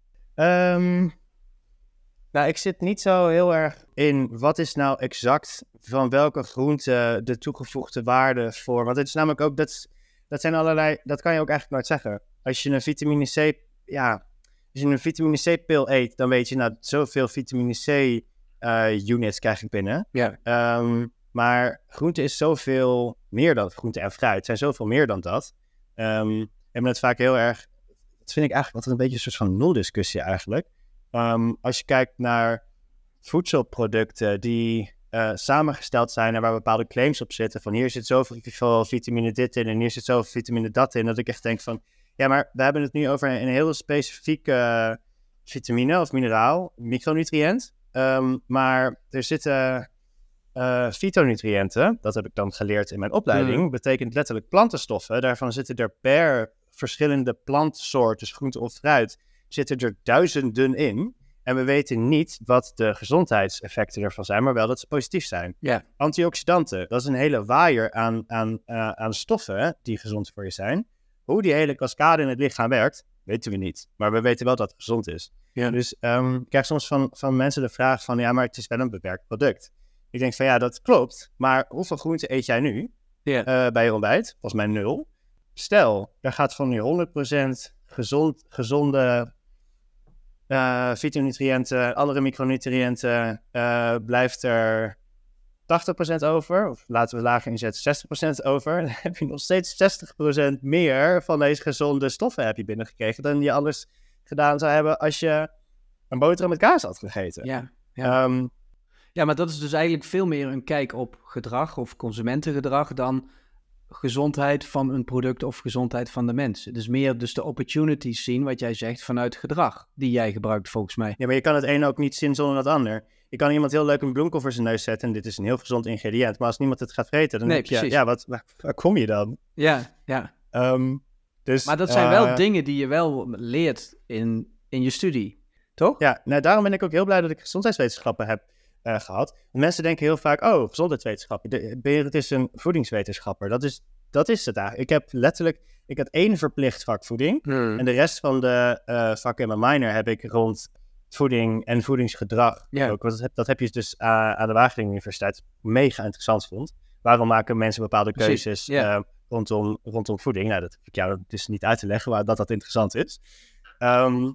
Um, nou, ik zit niet zo heel erg in wat is nou exact van welke groente de toegevoegde waarde voor. Want het is namelijk ook, dat, dat zijn allerlei, dat kan je ook eigenlijk nooit zeggen. Als je een vitamine C, ja, als je een vitamine C pil eet, dan weet je, nou, zoveel vitamine C uh, units krijg ik binnen. Ja. Um, maar groente is zoveel meer dan, groente en fruit zijn zoveel meer dan dat. Um, en het vaak heel erg, dat vind ik eigenlijk altijd een beetje een soort van nuldiscussie eigenlijk. Um, als je kijkt naar voedselproducten die uh, samengesteld zijn en waar bepaalde claims op zitten, van hier zit zoveel vitamine dit in en hier zit zoveel vitamine dat in, dat ik echt denk van, ja, maar we hebben het nu over een, een heel specifieke uh, vitamine of mineraal, micronutriënt, um, maar er zitten uh, fytonutriënten, dat heb ik dan geleerd in mijn opleiding, mm. betekent letterlijk plantenstoffen, daarvan zitten er per verschillende plantsoorten, dus groente of fruit, zitten er duizenden in. En we weten niet wat de gezondheidseffecten ervan zijn, maar wel dat ze positief zijn. Yeah. Antioxidanten, dat is een hele waaier aan, aan, uh, aan stoffen hè, die gezond voor je zijn. Hoe die hele cascade in het lichaam werkt, weten we niet. Maar we weten wel dat het gezond is. Yeah. Dus um, ik krijg soms van, van mensen de vraag van, ja, maar het is wel een beperkt product. Ik denk van, ja, dat klopt. Maar hoeveel groente eet jij nu yeah. uh, bij je ontbijt? Volgens mij nul. Stel, daar gaat van die honderd procent gezond, gezonde uh, fytonutriënten, andere micronutriënten, uh, blijft er tachtig procent over. Of laten we lager inzetten, zestig procent over. Dan heb je nog steeds zestig procent meer van deze gezonde stoffen heb je binnengekregen dan je anders gedaan zou hebben als je een boterham met kaas had gegeten. Ja, ja. Um, ja, maar dat is dus eigenlijk veel meer een kijk op gedrag of consumentengedrag dan gezondheid van een product of gezondheid van de mens. Het is meer dus de opportunities zien, wat jij zegt, vanuit gedrag, die jij gebruikt volgens mij. Ja, maar je kan het een ook niet zien zonder het ander. Je kan iemand heel leuk een bloemkool voor zijn neus zetten en dit is een heel gezond ingrediënt, maar als niemand het gaat vreten, dan nee, denk je, precies. ja, wat, waar, waar kom je dan? Ja, ja. Um, dus, maar dat zijn uh, wel dingen die je wel leert in, in je studie, toch? Ja, nou, daarom ben ik ook heel blij dat ik gezondheidswetenschappen heb uh, gehad. Mensen denken heel vaak, oh, gezondheidswetenschappen. Berend is een voedingswetenschapper. Dat is, dat is het eigenlijk. Ik heb letterlijk, ik had één verplicht vak voeding. Hmm. En de rest van de uh, vakken in mijn minor heb ik rond voeding en voedingsgedrag. Yeah. Ook, want dat, heb, dat heb je dus uh, aan de Wageningen Universiteit mega interessant vond. Waarom maken mensen bepaalde keuzes yeah. uh, rondom, rondom voeding? Nou, dat heb ik jou dus niet uit te leggen, maar dat dat interessant is. Um,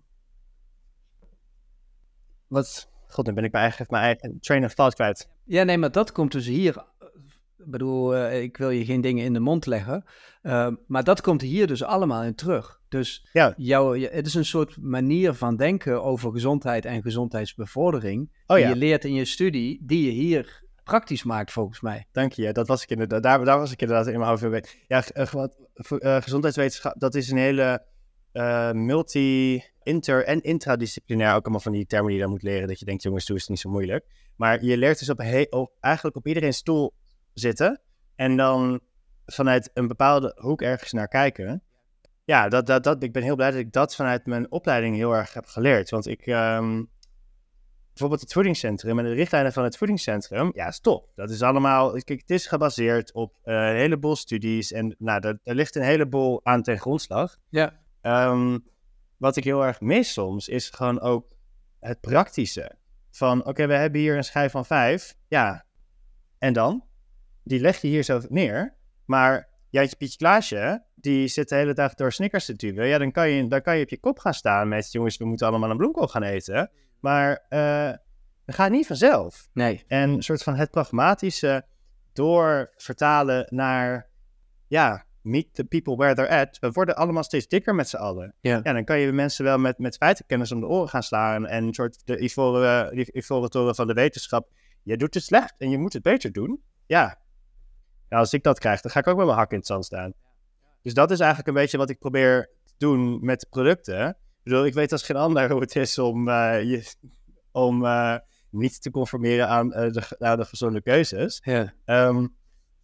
wat... God, dan ben ik mijn eigen, mijn eigen train of thought kwijt. Ja, nee, maar dat komt dus hier Ik bedoel, uh, ik wil je geen dingen in de mond leggen. Uh, maar dat komt hier dus allemaal in terug. Dus ja. jou, het is een soort manier van denken over gezondheid en gezondheidsbevordering. Oh, die ja. je leert in je studie, die je hier praktisch maakt volgens mij. Dank je, dat was ik inderdaad, daar, daar was ik inderdaad in mijn hoofd mee. Ja, uh, uh, gezondheidswetenschap, dat is een hele uh, multi, inter en intradisciplinair, ook allemaal van die termen die je dan moet leren, dat je denkt, jongens, doe is het niet zo moeilijk. Maar je leert dus op, he- op eigenlijk op iedereen stoel zitten en dan vanuit een bepaalde hoek ergens naar kijken. Ja, dat, dat, dat, ik ben heel blij dat ik dat vanuit mijn opleiding heel erg heb geleerd. Want ik, um, bijvoorbeeld het voedingscentrum en de richtlijnen van het voedingscentrum, ja, stop. Dat is allemaal, kijk, het is gebaseerd op uh, een heleboel studies en nou, daar, daar ligt een heleboel aan ten grondslag. Ja. Um, wat ik heel erg mis soms, is gewoon ook het praktische. Van, oké, okay, we hebben hier een schijf van vijf, ja, en dan? Die leg je hier zo neer, maar Jantje Pietje Klaasje, die zit de hele dag door Snickers te duwen. Ja, dan kan je, dan kan je op je kop gaan staan met, jongens, we moeten allemaal een bloemkool gaan eten. Maar uh, dat gaat niet vanzelf. Nee. En een soort van het pragmatische doorvertalen naar, ja, meet the people where they're at. We worden allemaal steeds dikker met z'n allen. Ja. Ja, dan kan je mensen wel met, met feitenkennis om de oren gaan slaan en een soort de ivoren, de ivoren toren van de wetenschap. Je doet het slecht en je moet het beter doen. Ja. Nou, als ik dat krijg, dan ga ik ook met mijn hak in het zand staan. Dus dat is eigenlijk een beetje wat ik probeer te doen met de producten. Ik bedoel, ik weet als geen ander hoe het is om, uh, je, om uh, niet te conformeren aan, uh, de, aan de gezonde keuzes. Ja. Um,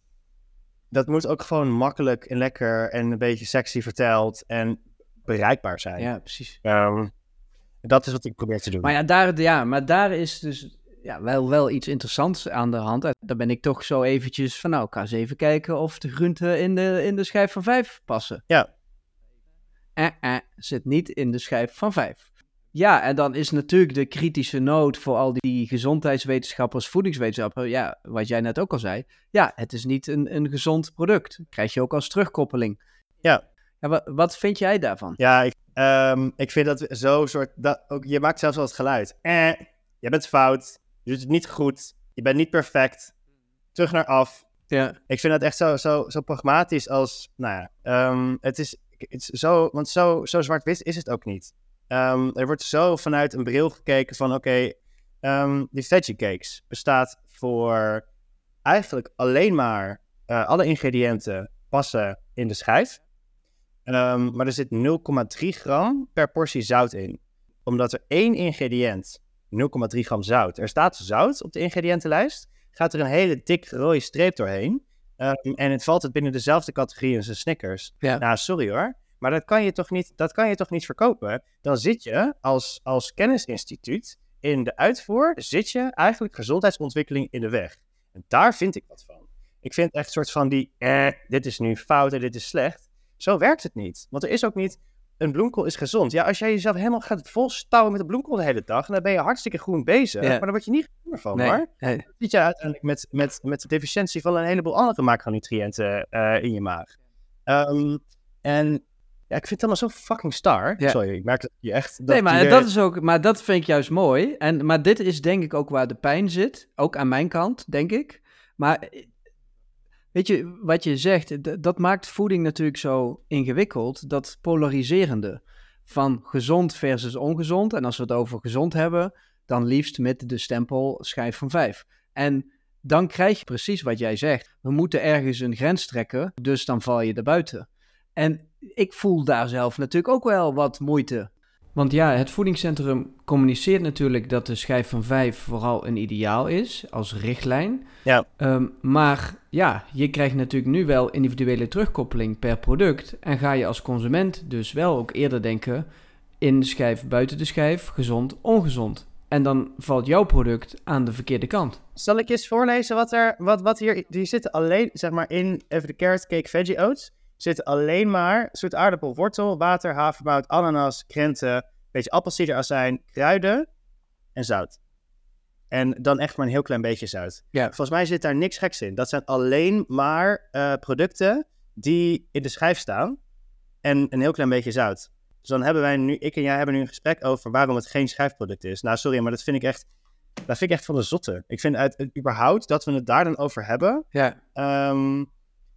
dat moet ook gewoon makkelijk en lekker en een beetje sexy verteld en bereikbaar zijn. Ja, precies. Um, dat is wat ik probeer te doen. Maar ja, daar, ja, maar daar is dus ja, wel, wel iets interessants aan de hand. Dan ben ik toch zo eventjes van, nou, ik ga eens even kijken of de groenten in de, in de schijf van vijf passen. Ja. Eh, eh, zit niet in de schijf van vijf. Ja, en dan is natuurlijk de kritische noot voor al die gezondheidswetenschappers, voedingswetenschappers, ja, wat jij net ook al zei, ja, het is niet een, een gezond product. Dat krijg je ook als terugkoppeling. Ja. Ja, wat, wat vind jij daarvan? Ja, ik, um, ik vind dat zo soort, dat, ook, je maakt zelfs wel het geluid. Eh, je bent fout, je doet het niet goed, je bent niet perfect, terug naar af. Ja. Ik vind dat echt zo, zo, zo pragmatisch als, nou ja, um, het is, het is zo, want zo, zo zwart-wit is het ook niet. Um, er wordt zo vanuit een bril gekeken van, oké, okay, um, die veggie cakes bestaat voor eigenlijk alleen maar, uh, alle ingrediënten passen in de schijf. Um, maar er zit nul komma drie gram per portie zout in. Omdat er één ingrediënt, nul komma drie gram zout, er staat zout op de ingrediëntenlijst, gaat er een hele dik rode streep doorheen. Um, en het valt het binnen dezelfde categorie als een Snickers. Ja. Nou, sorry hoor. Maar dat kan je toch niet, dat kan je toch niet verkopen? Dan zit je als, als kennisinstituut in de uitvoer, zit je eigenlijk gezondheidsontwikkeling in de weg. En daar vind ik wat van. Ik vind echt een soort van die, eh, dit is nu fout en dit is slecht. Zo werkt het niet. Want er is ook niet, een bloemkool is gezond. Ja, als jij jezelf helemaal gaat volstouwen met de bloemkool de hele dag, dan ben je hartstikke groen bezig. Ja. Maar dan word je niet groener van, nee, hoor. Nee. Dan zit je uiteindelijk met, met, met de deficiëntie van een heleboel andere macronutriënten uh, in je maag. Um, en ja, ik vind het allemaal zo fucking star. Ja. Sorry, ik merk dat je echt... Dat nee, maar je... dat is ook... Maar dat vind ik juist mooi. En, maar dit is denk ik ook waar de pijn zit. Ook aan mijn kant, denk ik. Maar weet je, wat je zegt, d- dat maakt voeding natuurlijk zo ingewikkeld. Dat polariserende van gezond versus ongezond. En als we het over gezond hebben, dan liefst met de stempel schijf van vijf. En dan krijg je precies wat jij zegt. We moeten ergens een grens trekken, dus dan val je erbuiten. En ik voel daar zelf natuurlijk ook wel wat moeite. Want ja, het voedingscentrum communiceert natuurlijk dat de schijf van vijf vooral een ideaal is, als richtlijn. Ja. Um, maar ja, je krijgt natuurlijk nu wel individuele terugkoppeling per product. En ga je als consument dus wel ook eerder denken in de schijf, buiten de schijf, gezond, ongezond. En dan valt jouw product aan de verkeerde kant. Zal ik eens voorlezen wat er, wat, wat hier, die zitten alleen, zeg maar in even de carrot cake veggie oats. Zitten alleen maar zoet aardappel, wortel, water, havermout, ananas, krenten, beetje appelsiederazijn, kruiden en zout. En dan echt maar een heel klein beetje zout. Ja. Volgens mij zit daar niks geks in. Dat zijn alleen maar uh, producten die in de schijf staan en een heel klein beetje zout. Dus dan hebben wij nu, ik en jij hebben nu een gesprek over waarom het geen schijfproduct is. Nou, sorry, maar dat vind ik echt dat vind ik echt van de zotte. Ik vind uit, uit überhaupt dat we het daar dan over hebben. Ja. Um,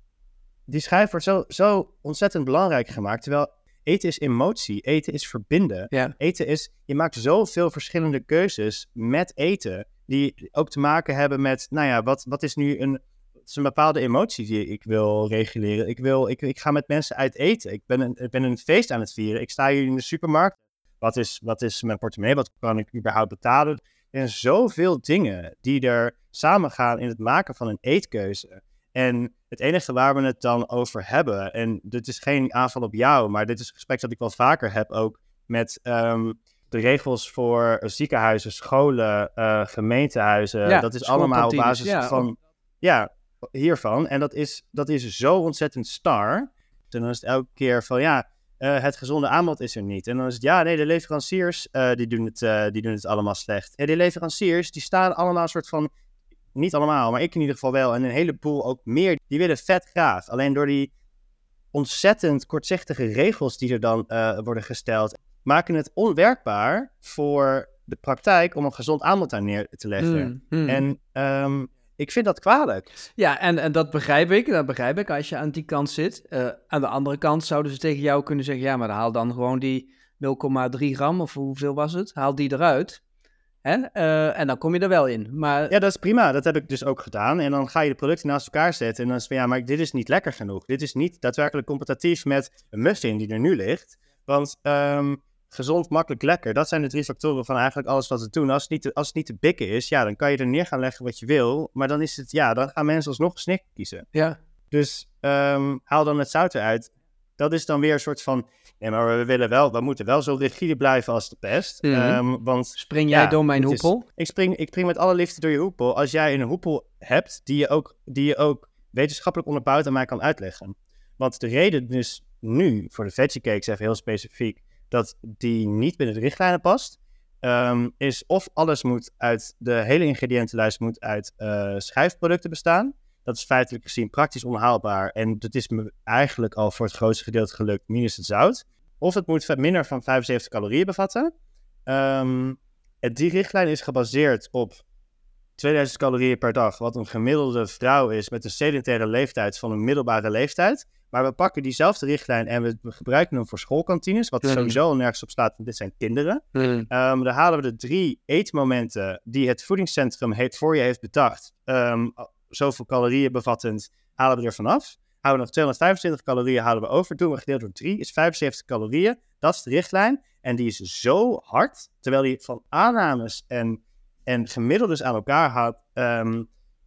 die schijf wordt zo, zo ontzettend belangrijk gemaakt. Terwijl eten is emotie. Eten is verbinden. Ja. Eten is... Je maakt zoveel verschillende keuzes met eten. Die ook te maken hebben met... Nou ja, wat, wat is nu een... Het is een bepaalde emotie die ik wil reguleren. Ik, wil, ik, ik ga met mensen uit eten. Ik ben, een, ik ben een feest aan het vieren. Ik sta hier in de supermarkt. Wat is, wat is mijn portemonnee? Wat kan ik überhaupt betalen? Er zijn zoveel dingen die er samengaan in het maken van een eetkeuze. En het enige waar we het dan over hebben... En dit is geen aanval op jou, maar dit is een gesprek dat ik wel vaker heb ook... met um, de regels voor ziekenhuizen, scholen, uh, gemeentehuizen. Ja, dat is allemaal op basis ja, van... Ook. Ja, hiervan. En dat is, dat is zo ontzettend star. En dan is het elke keer van ja, uh, het gezonde aanbod is er niet. En dan is het ja, nee, de leveranciers uh, die, doen het, uh, die doen het allemaal slecht. En die leveranciers die staan allemaal een soort van, niet allemaal, maar ik in ieder geval wel. En een heleboel ook meer, die willen vet graag. Alleen door die ontzettend kortzichtige regels die er dan uh, worden gesteld, maken het onwerkbaar voor de praktijk om een gezond aanbod daar neer te leggen. Mm, mm. En um, ik vind dat kwalijk. Ja, en, en dat begrijp ik. Dat begrijp ik als je aan die kant zit. Uh, aan de andere kant zouden ze tegen jou kunnen zeggen... ja, maar haal dan gewoon die nul komma drie gram, of hoeveel was het? Haal die eruit. Hè? Uh, en dan kom je er wel in. Maar... Ja, dat is prima. Dat heb ik dus ook gedaan. En dan ga je de producten naast elkaar zetten. En dan is het van, ja, maar dit is niet lekker genoeg. Dit is niet daadwerkelijk competitief met een muffin die er nu ligt. Want... Um, gezond, makkelijk, lekker. Dat zijn de drie factoren van eigenlijk alles wat we doen. Als het niet te, als het niet te bikken is, ja, dan kan je er neer gaan leggen wat je wil. Maar dan is het, ja, dan gaan mensen alsnog snik kiezen. Ja. Dus um, haal dan het zout eruit. Dat is dan weer een soort van, nee, maar we willen wel, we moeten wel zo rigide blijven als de pest. Mm-hmm. Um, want spring jij ja, door mijn hoepel? Is, ik, spring, ik spring met alle liefde door je hoepel. Als jij een hoepel hebt die je ook, die je ook wetenschappelijk onderbouwd aan mij kan uitleggen. Want de reden dus nu, voor de veggie cakes even heel specifiek, dat die niet binnen de richtlijnen past, um, is of alles moet uit, de hele ingrediëntenlijst moet uit uh, schijfproducten bestaan. Dat is feitelijk gezien praktisch onhaalbaar en dat is me eigenlijk al voor het grootste gedeelte gelukt, minus het zout. Of het moet minder van vijfenzeventig calorieën bevatten. Um, die richtlijn is gebaseerd op tweeduizend calorieën per dag, wat een gemiddelde vrouw is met een sedentaire leeftijd van een middelbare leeftijd. Maar we pakken diezelfde richtlijn en we gebruiken hem voor schoolkantines, wat mm. sowieso al nergens op slaat, want dit zijn kinderen. Mm. Um, dan halen we de drie eetmomenten die het voedingscentrum heeft, voor je heeft bedacht, um, zoveel calorieën bevattend, halen we er vanaf. Houden we nog tweehonderdvijfentwintig calorieën halen we over, doen we gedeeld door drie, is vijfenzeventig calorieën. Dat is de richtlijn en die is zo hard, terwijl die van aannames en, en gemiddeldes aan elkaar houdt, um,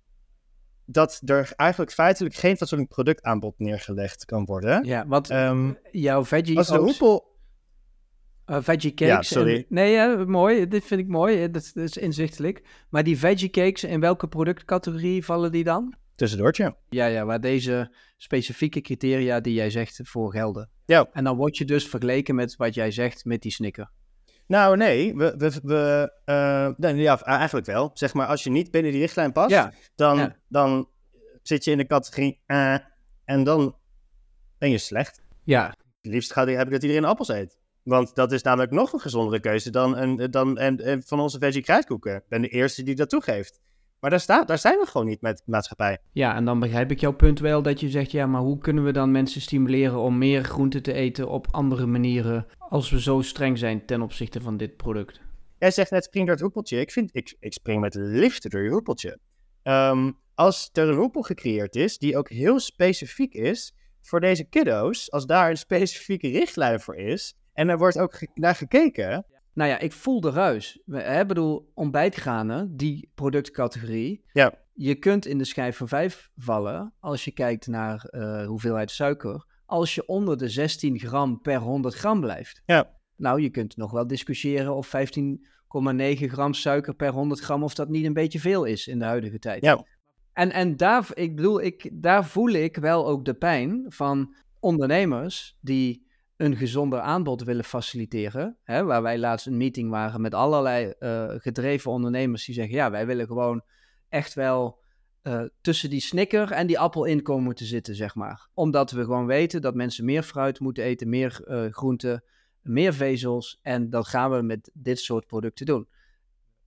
dat er eigenlijk feitelijk geen fatsoenlijk productaanbod neergelegd kan worden. Ja, want um, jouw veggie als de hoepel... Uh, veggie cakes... Ja, sorry. En, nee, ja, mooi. Dit vind ik mooi. Dat, dat is inzichtelijk. Maar die veggie cakes, in welke productcategorie vallen die dan? Tussendoortje. Ja, ja, waar deze specifieke criteria die jij zegt voor gelden. Ja. En dan word je dus vergeleken met wat jij zegt met die Snicker. Nou, nee. We, we, we, uh, nee ja, eigenlijk wel. Zeg maar, als je niet binnen die richtlijn past, ja. Dan, ja. dan zit je in de categorie uh, en dan ben je slecht. Ja. Het liefst ga, heb ik dat iedereen appels eet. Want dat is namelijk nog een gezondere keuze dan, een, dan en, en van onze veggie kruidkoeken. Ik ben de eerste die dat toegeeft. Maar daar, staat, daar zijn we gewoon niet met maatschappij. Ja, en dan begrijp ik jouw punt wel dat je zegt, ja, maar hoe kunnen we dan mensen stimuleren om meer groente te eten op andere manieren als we zo streng zijn ten opzichte van dit product? Jij zegt net spring door het hoepeltje. Ik vind, ik, ik spring met liefde door je hoepeltje. Um, als er een hoepel gecreëerd is die ook heel specifiek is voor deze kiddo's, als daar een specifieke richtlijn voor is en er wordt ook ge- naar gekeken. Nou ja, ik voel de ruis. Ik bedoel, ontbijtgranen, die productcategorie. Ja. Je kunt in de schijf van vijf vallen als je kijkt naar uh, hoeveelheid suiker, als je onder de zestien gram per honderd gram blijft. Ja. Nou, je kunt nog wel discussiëren of vijftien komma negen gram suiker per honderd gram, of dat niet een beetje veel is in de huidige tijd. Ja. En, en daar, ik bedoel, ik, daar voel ik wel ook de pijn van ondernemers die een gezonder aanbod willen faciliteren. Hè, waar wij laatst een meeting waren met allerlei uh, gedreven ondernemers die zeggen, ja, wij willen gewoon echt wel uh, tussen die Snicker en die appel in komen te zitten, zeg maar. Omdat we gewoon weten dat mensen meer fruit moeten eten, meer uh, groenten, meer vezels. En dat gaan we met dit soort producten doen.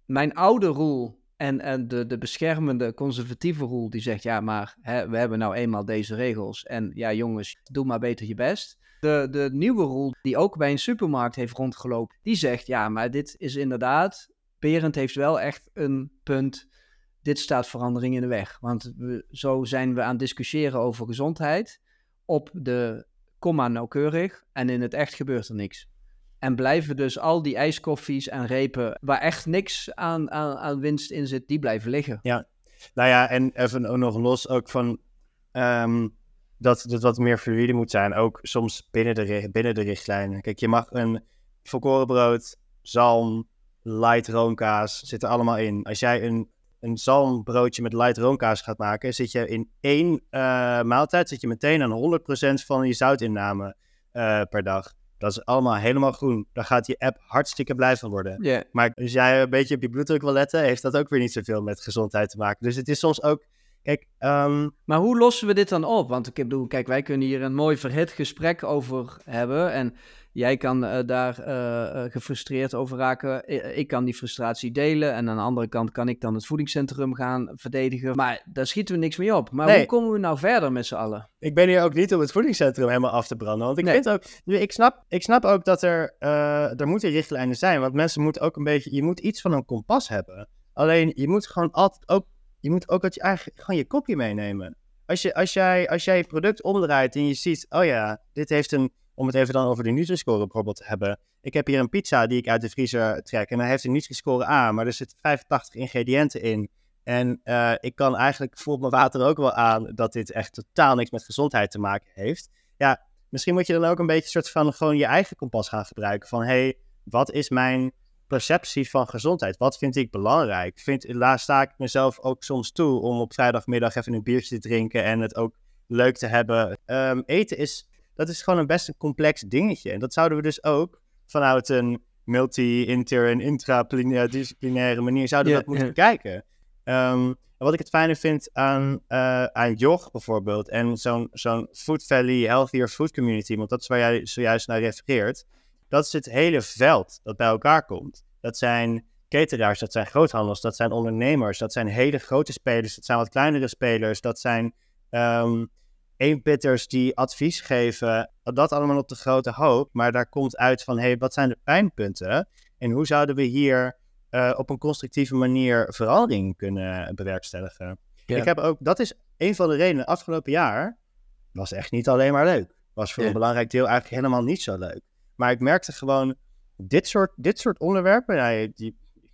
mijn oude Roel en, en de, de beschermende conservatieve Roel die zegt, ja, maar hè, we hebben nou eenmaal deze regels en ja, jongens, doe maar beter je best. De, de nieuwe Roel die ook bij een supermarkt heeft rondgelopen, die zegt, ja, maar dit is inderdaad, Berend heeft wel echt een punt, dit staat verandering in de weg. Want we, zo zijn we aan het discussiëren over gezondheid, op de komma nauwkeurig en in het echt gebeurt er niks. En blijven dus al die ijskoffies en repen, waar echt niks aan, aan, aan winst in zit, die blijven liggen. Ja, nou ja, en even ook nog los ook van um, dat het wat meer fluïde moet zijn. Ook soms binnen de, binnen de richtlijnen. Kijk, je mag een volkorenbrood, zalm, light roomkaas, zit er allemaal in. Als jij een, een zalmbroodje met light roomkaas gaat maken, zit je in één uh, maaltijd, zit je meteen aan honderd procent van je zoutinname uh, per dag. Dat is allemaal helemaal groen. Daar gaat je app hartstikke blij van worden. Yeah. Maar als jij een beetje op je bloeddruk wil letten, heeft dat ook weer niet zoveel met gezondheid te maken. Dus het is soms ook... Kijk, um... Maar hoe lossen we dit dan op? Want ik bedoel, kijk, wij kunnen hier een mooi verhit gesprek over hebben. En jij kan uh, daar uh, uh, gefrustreerd over raken. I- ik kan die frustratie delen. En aan de andere kant kan ik dan het voedingscentrum gaan verdedigen. Maar daar schieten we niks mee op. Maar nee. hoe komen we nou verder met z'n allen? Ik ben hier ook niet om het voedingscentrum helemaal af te branden. Want ik nee. vind ook... Ik snap, ik snap ook dat er... Uh, er moeten richtlijnen zijn. Want mensen moeten ook een beetje... Je moet iets van een kompas hebben. Alleen, je moet gewoon altijd ook... Je moet ook dat je eigenlijk gewoon je kopje meenemen. Als, je, als, jij, als jij je product omdraait en je ziet... Oh ja, dit heeft een... Om het even dan over de Nutri-score bijvoorbeeld te hebben. Ik heb hier een pizza die ik uit de vriezer trek. En hij heeft een Nutri-score A, maar er zitten vijfentachtig ingrediënten in. En uh, ik kan eigenlijk, voelt mijn water ook wel aan, dat dit echt totaal niks met gezondheid te maken heeft. Ja, misschien moet je dan ook een beetje soort van gewoon je eigen kompas gaan gebruiken. Van, hé, hey, wat is mijn perceptie van gezondheid? Wat vind ik belangrijk? Vind, laat sta ik mezelf ook soms toe om op vrijdagmiddag even een biertje te drinken en het ook leuk te hebben. Um, eten is... Dat is gewoon een best een complex dingetje. En dat zouden we dus ook vanuit een multi, inter- en intradisciplinaire manier zouden we yeah, dat moeten yeah. bekijken. Um, wat ik het fijne vind aan, uh, aan J O G bijvoorbeeld en zo'n, zo'n Food Valley Healthier Food Community, want dat is waar jij zojuist naar refereert, dat is het hele veld dat bij elkaar komt. Dat zijn cateraars, dat zijn groothandels, dat zijn ondernemers, dat zijn hele grote spelers, dat zijn wat kleinere spelers, dat zijn... Um, eenpitters die advies geven, dat allemaal op de grote hoop, maar daar komt uit van, hé, hey, wat zijn de pijnpunten en hoe zouden we hier uh, op een constructieve manier verandering kunnen bewerkstelligen. Ja. Ik heb ook, dat is een van de redenen, afgelopen jaar was echt niet alleen maar leuk. Was voor ja. een belangrijk deel eigenlijk helemaal niet zo leuk. Maar ik merkte gewoon, dit soort, dit soort onderwerpen, nou, die,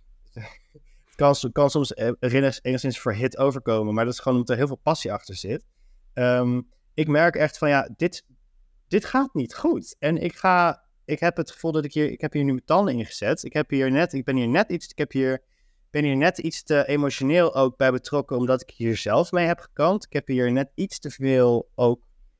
het kan, kan soms enigszins verhit overkomen, maar dat is gewoon omdat er heel veel passie achter zit. Um, ik merk echt van ja, dit, dit gaat niet goed. En ik ga, ik heb het gevoel dat ik hier, ik heb hier nu mijn tanden ingezet. Ik heb hier net, ik ben hier net iets, ik heb hier, ben hier net iets te emotioneel ook bij betrokken, omdat ik hier zelf mee heb gekant. Ik heb hier net iets te veel ook,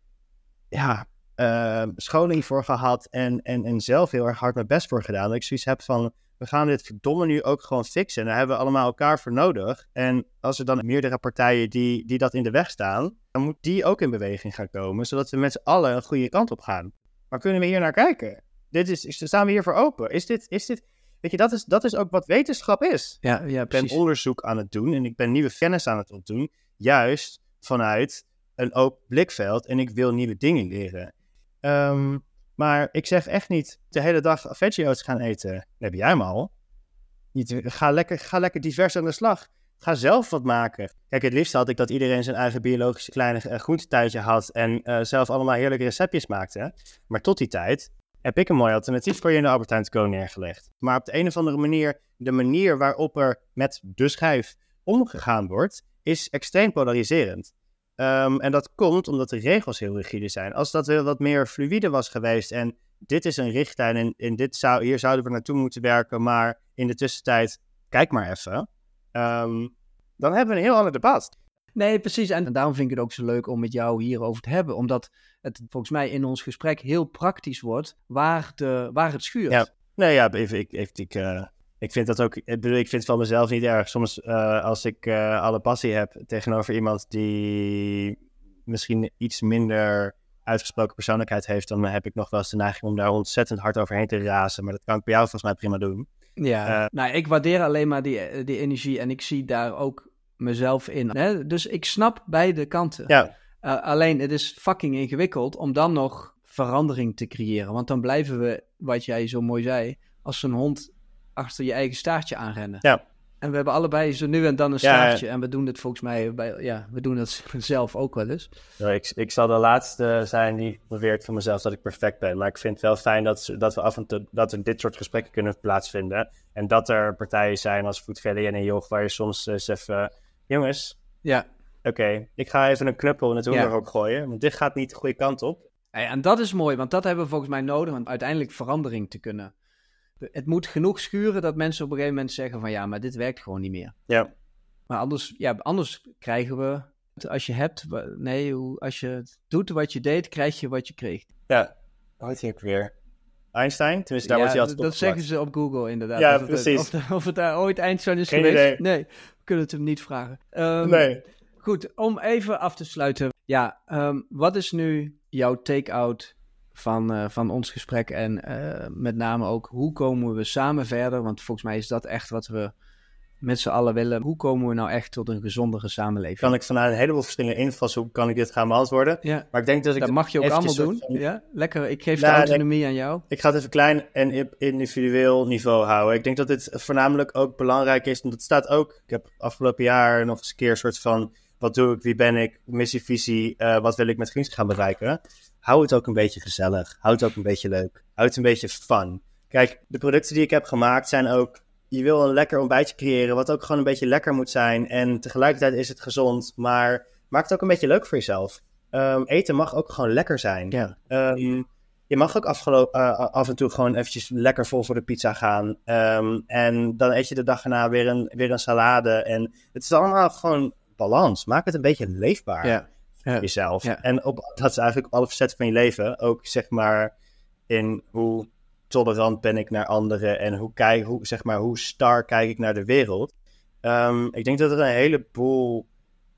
ja, uh, scholing voor gehad en, en, en zelf heel erg hard mijn best voor gedaan. Dat ik zoiets heb van, we gaan dit verdomme nu ook gewoon fixen. En daar hebben we allemaal elkaar voor nodig. En als er dan meerdere partijen die, die dat in de weg staan, dan moet die ook in beweging gaan komen, zodat we met z'n allen een goede kant op gaan. Maar kunnen we hier naar kijken? Dit is, is, staan we hier voor open? Is dit, is dit, weet je, dat is, dat is ook wat wetenschap is. Ja, ja, ik ben onderzoek aan het doen en ik ben nieuwe kennis aan het opdoen, juist vanuit een open blikveld en ik wil nieuwe dingen leren. Um, maar ik zeg echt niet de hele dag veggie oats gaan eten. Dat heb jij hem al. Niet, ga, lekker, ga lekker divers aan de slag. Ga zelf wat maken. Kijk, het liefst had ik dat iedereen zijn eigen biologische kleine uh, groentetuintje had en uh, zelf allemaal heerlijke receptjes maakte. Maar tot die tijd heb ik een mooi alternatief voor je in de Albert Heijn te koop neergelegd. Maar op de een of andere manier, de manier waarop er met de schijf omgegaan wordt, is extreem polariserend. Um, en dat komt omdat de regels heel rigide zijn. Als dat weer wat meer fluïde was geweest en dit is een richtlijn en, en dit zou, hier zouden we naartoe moeten werken, maar in de tussentijd, kijk maar even. Um, dan hebben we een heel ander debat. Nee, precies. En daarom vind ik het ook zo leuk om met jou hierover te hebben. Omdat het volgens mij in ons gesprek heel praktisch wordt waar, de, waar het schuurt. Ja, nee, ja, even, ik, even, ik, uh, ik vind dat ook, ik bedoel, ik vind het van mezelf niet erg. Soms uh, als ik uh, alle passie heb tegenover iemand die misschien iets minder uitgesproken persoonlijkheid heeft, dan heb ik nog wel eens de neiging om daar ontzettend hard overheen te razen. Maar dat kan ik bij jou volgens mij prima doen. Ja, Uh, nou, ik waardeer alleen maar die, die energie en ik zie daar ook mezelf in. Hè? Dus ik snap beide kanten. Ja. Uh, alleen, het is fucking ingewikkeld om dan nog verandering te creëren. Want dan blijven we, wat jij zo mooi zei, als een hond achter je eigen staartje aanrennen. Ja. En we hebben allebei zo nu en dan een staartje. Ja, ja. En we doen het volgens mij, bij, ja, we doen dat zelf ook wel eens. Ja, ik, ik zal de laatste zijn die beweert van mezelf dat ik perfect ben. Maar ik vind het wel fijn dat, dat we af en toe, dat er dit soort gesprekken kunnen plaatsvinden. En dat er partijen zijn als Food Valley en een Joch, waar je soms eens even, jongens, ja. oké, okay, ik ga even een knuppel in het hoenderhok ja. gooien. Want dit gaat niet de goede kant op. Ja, en dat is mooi, want dat hebben we volgens mij nodig om uiteindelijk verandering te kunnen. Het moet genoeg schuren dat mensen op een gegeven moment zeggen van ja, maar dit werkt gewoon niet meer. Ja. Maar anders, ja, anders krijgen we, als je hebt, nee, als je doet wat je deed, krijg je wat je kreeg. Ja, hoe heet hij ook weer? Einstein? Tenminste, daar ja, wordt hij altijd dat zeggen ze op Google inderdaad. Ja, of precies. Het, of, of het daar ooit Einstein is Geen geweest. Idee. Nee, we kunnen het hem niet vragen. Um, nee. Goed, om even af te sluiten. Ja, um, wat is nu jouw take-out van, uh, van ons gesprek en uh, met name ook hoe komen we samen verder? Want volgens mij is dat echt wat we met z'n allen willen. Hoe komen we nou echt tot een gezondere samenleving? Kan ik vanuit een heleboel verschillende invalshoeken kan ik dit gaan beantwoorden. Ja. Maar ik denk dat ik dat mag je ook allemaal doen. Van... Ja, lekker. Ik geef nou, de autonomie denk... aan jou. Ik ga het even klein en individueel niveau houden. Ik denk dat dit voornamelijk ook belangrijk is. En dat staat ook. Ik heb afgelopen jaar nog eens een keer een soort van wat doe ik, wie ben ik, missie, visie, uh, wat wil ik met Vriendschap gaan bereiken. Hou het ook een beetje gezellig. Hou het ook een beetje leuk. Hou het een beetje fun. Kijk, de producten die ik heb gemaakt zijn ook... Je wil een lekker ontbijtje creëren, wat ook gewoon een beetje lekker moet zijn. En tegelijkertijd is het gezond, maar maak het ook een beetje leuk voor jezelf. Um, eten mag ook gewoon lekker zijn. Ja. Um, je mag ook afgelo- uh, af en toe gewoon eventjes lekker vol voor de pizza gaan. Um, en dan eet je de dag erna weer een, weer een salade. En het is allemaal gewoon balans. Maak het een beetje leefbaar. Ja. Ja. Voor jezelf. Ja. En op, dat is eigenlijk op alle facetten van je leven. Ook zeg maar in hoe tolerant ben ik naar anderen en hoe, kijk, hoe, zeg maar, hoe star kijk ik naar de wereld. Um, ik denk dat er een heleboel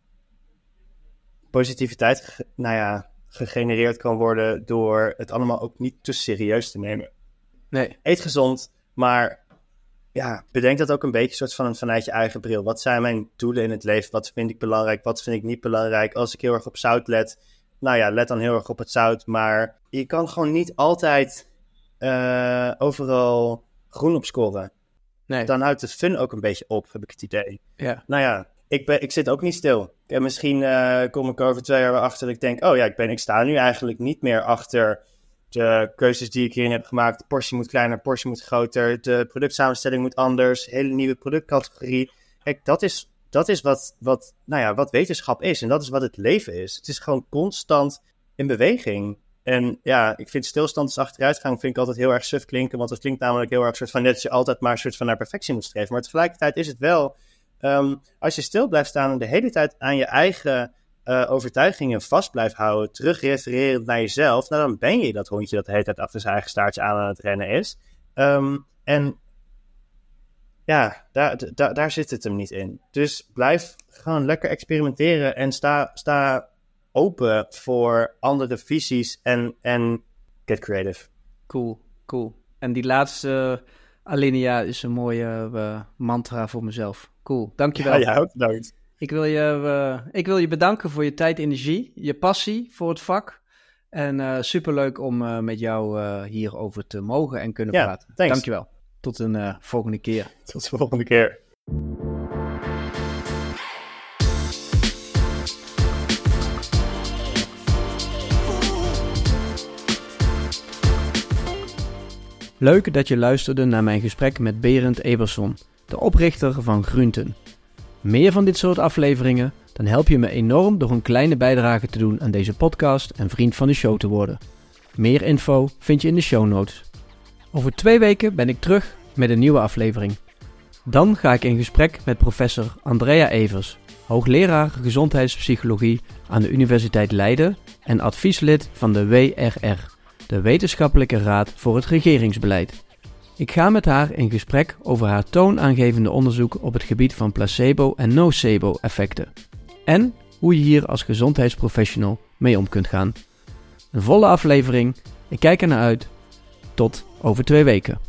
positiviteit ge, nou ja, gegenereerd kan worden door het allemaal ook niet te serieus te nemen. Nee. Eet gezond, maar ja, bedenk dat ook een beetje soort van vanuit je eigen bril. Wat zijn mijn doelen in het leven? Wat vind ik belangrijk? Wat vind ik niet belangrijk? Als ik heel erg op zout let, nou ja, let dan heel erg op het zout. Maar je kan gewoon niet altijd uh, overal groen op scoren. Nee. Dan houdt het fun ook een beetje op, heb ik het idee. Ja. Nou ja, ik, ben, ik zit ook niet stil. En misschien uh, kom ik over twee jaar weer achter dat ik denk, oh ja, ik, ben, ik sta nu eigenlijk niet meer achter de keuzes die ik hierin heb gemaakt. De portie moet kleiner, de portie moet groter. De productsamenstelling moet anders. Hele nieuwe productcategorie. Kijk, dat is, dat is wat, wat, nou ja, wat wetenschap is. En dat is wat het leven is. Het is gewoon constant in beweging. En ja, ik vind stilstand is achteruitgang vind ik altijd heel erg suf klinken. Want het klinkt namelijk heel erg soort van net dat je altijd maar een soort van naar perfectie moet streven. Maar tegelijkertijd is het wel, um, als je stil blijft staan en de hele tijd aan je eigen Uh, overtuigingen vast blijft houden, terugrefererend naar jezelf, nou dan ben je dat hondje dat de hele tijd achter zijn eigen staartje aan aan het rennen is. Um, en ja, daar, daar, daar zit het hem niet in. Dus blijf gewoon lekker experimenteren en sta, sta open voor andere visies en, en get creative. Cool, cool. En die laatste alinea is een mooie uh, mantra voor mezelf. Cool, dankjewel. Ja, ja, ook bedankt. Ik wil, je, uh, ik wil je bedanken voor je tijd, energie, je passie voor het vak. En uh, superleuk om uh, met jou uh, hierover te mogen en kunnen ja, praten. Thanks. Dankjewel. Tot een uh, volgende keer. Tot de volgende keer. Leuk dat je luisterde naar mijn gesprek met Berend Eberson, de oprichter van Groenten. Meer van dit soort afleveringen? Dan help je me enorm door een kleine bijdrage te doen aan deze podcast en vriend van de show te worden. Meer info vind je in de show notes. Over twee weken ben ik terug met een nieuwe aflevering. Dan ga ik in gesprek met professor Andrea Evers, hoogleraar gezondheidspsychologie aan de Universiteit Leiden en advieslid van de W R R, de Wetenschappelijke Raad voor het Regeringsbeleid. Ik ga met haar in gesprek over haar toonaangevende onderzoek op het gebied van placebo- en nocebo-effecten. En hoe je hier als gezondheidsprofessional mee om kunt gaan. Een volle aflevering. Ik kijk er naar uit. Tot over twee weken.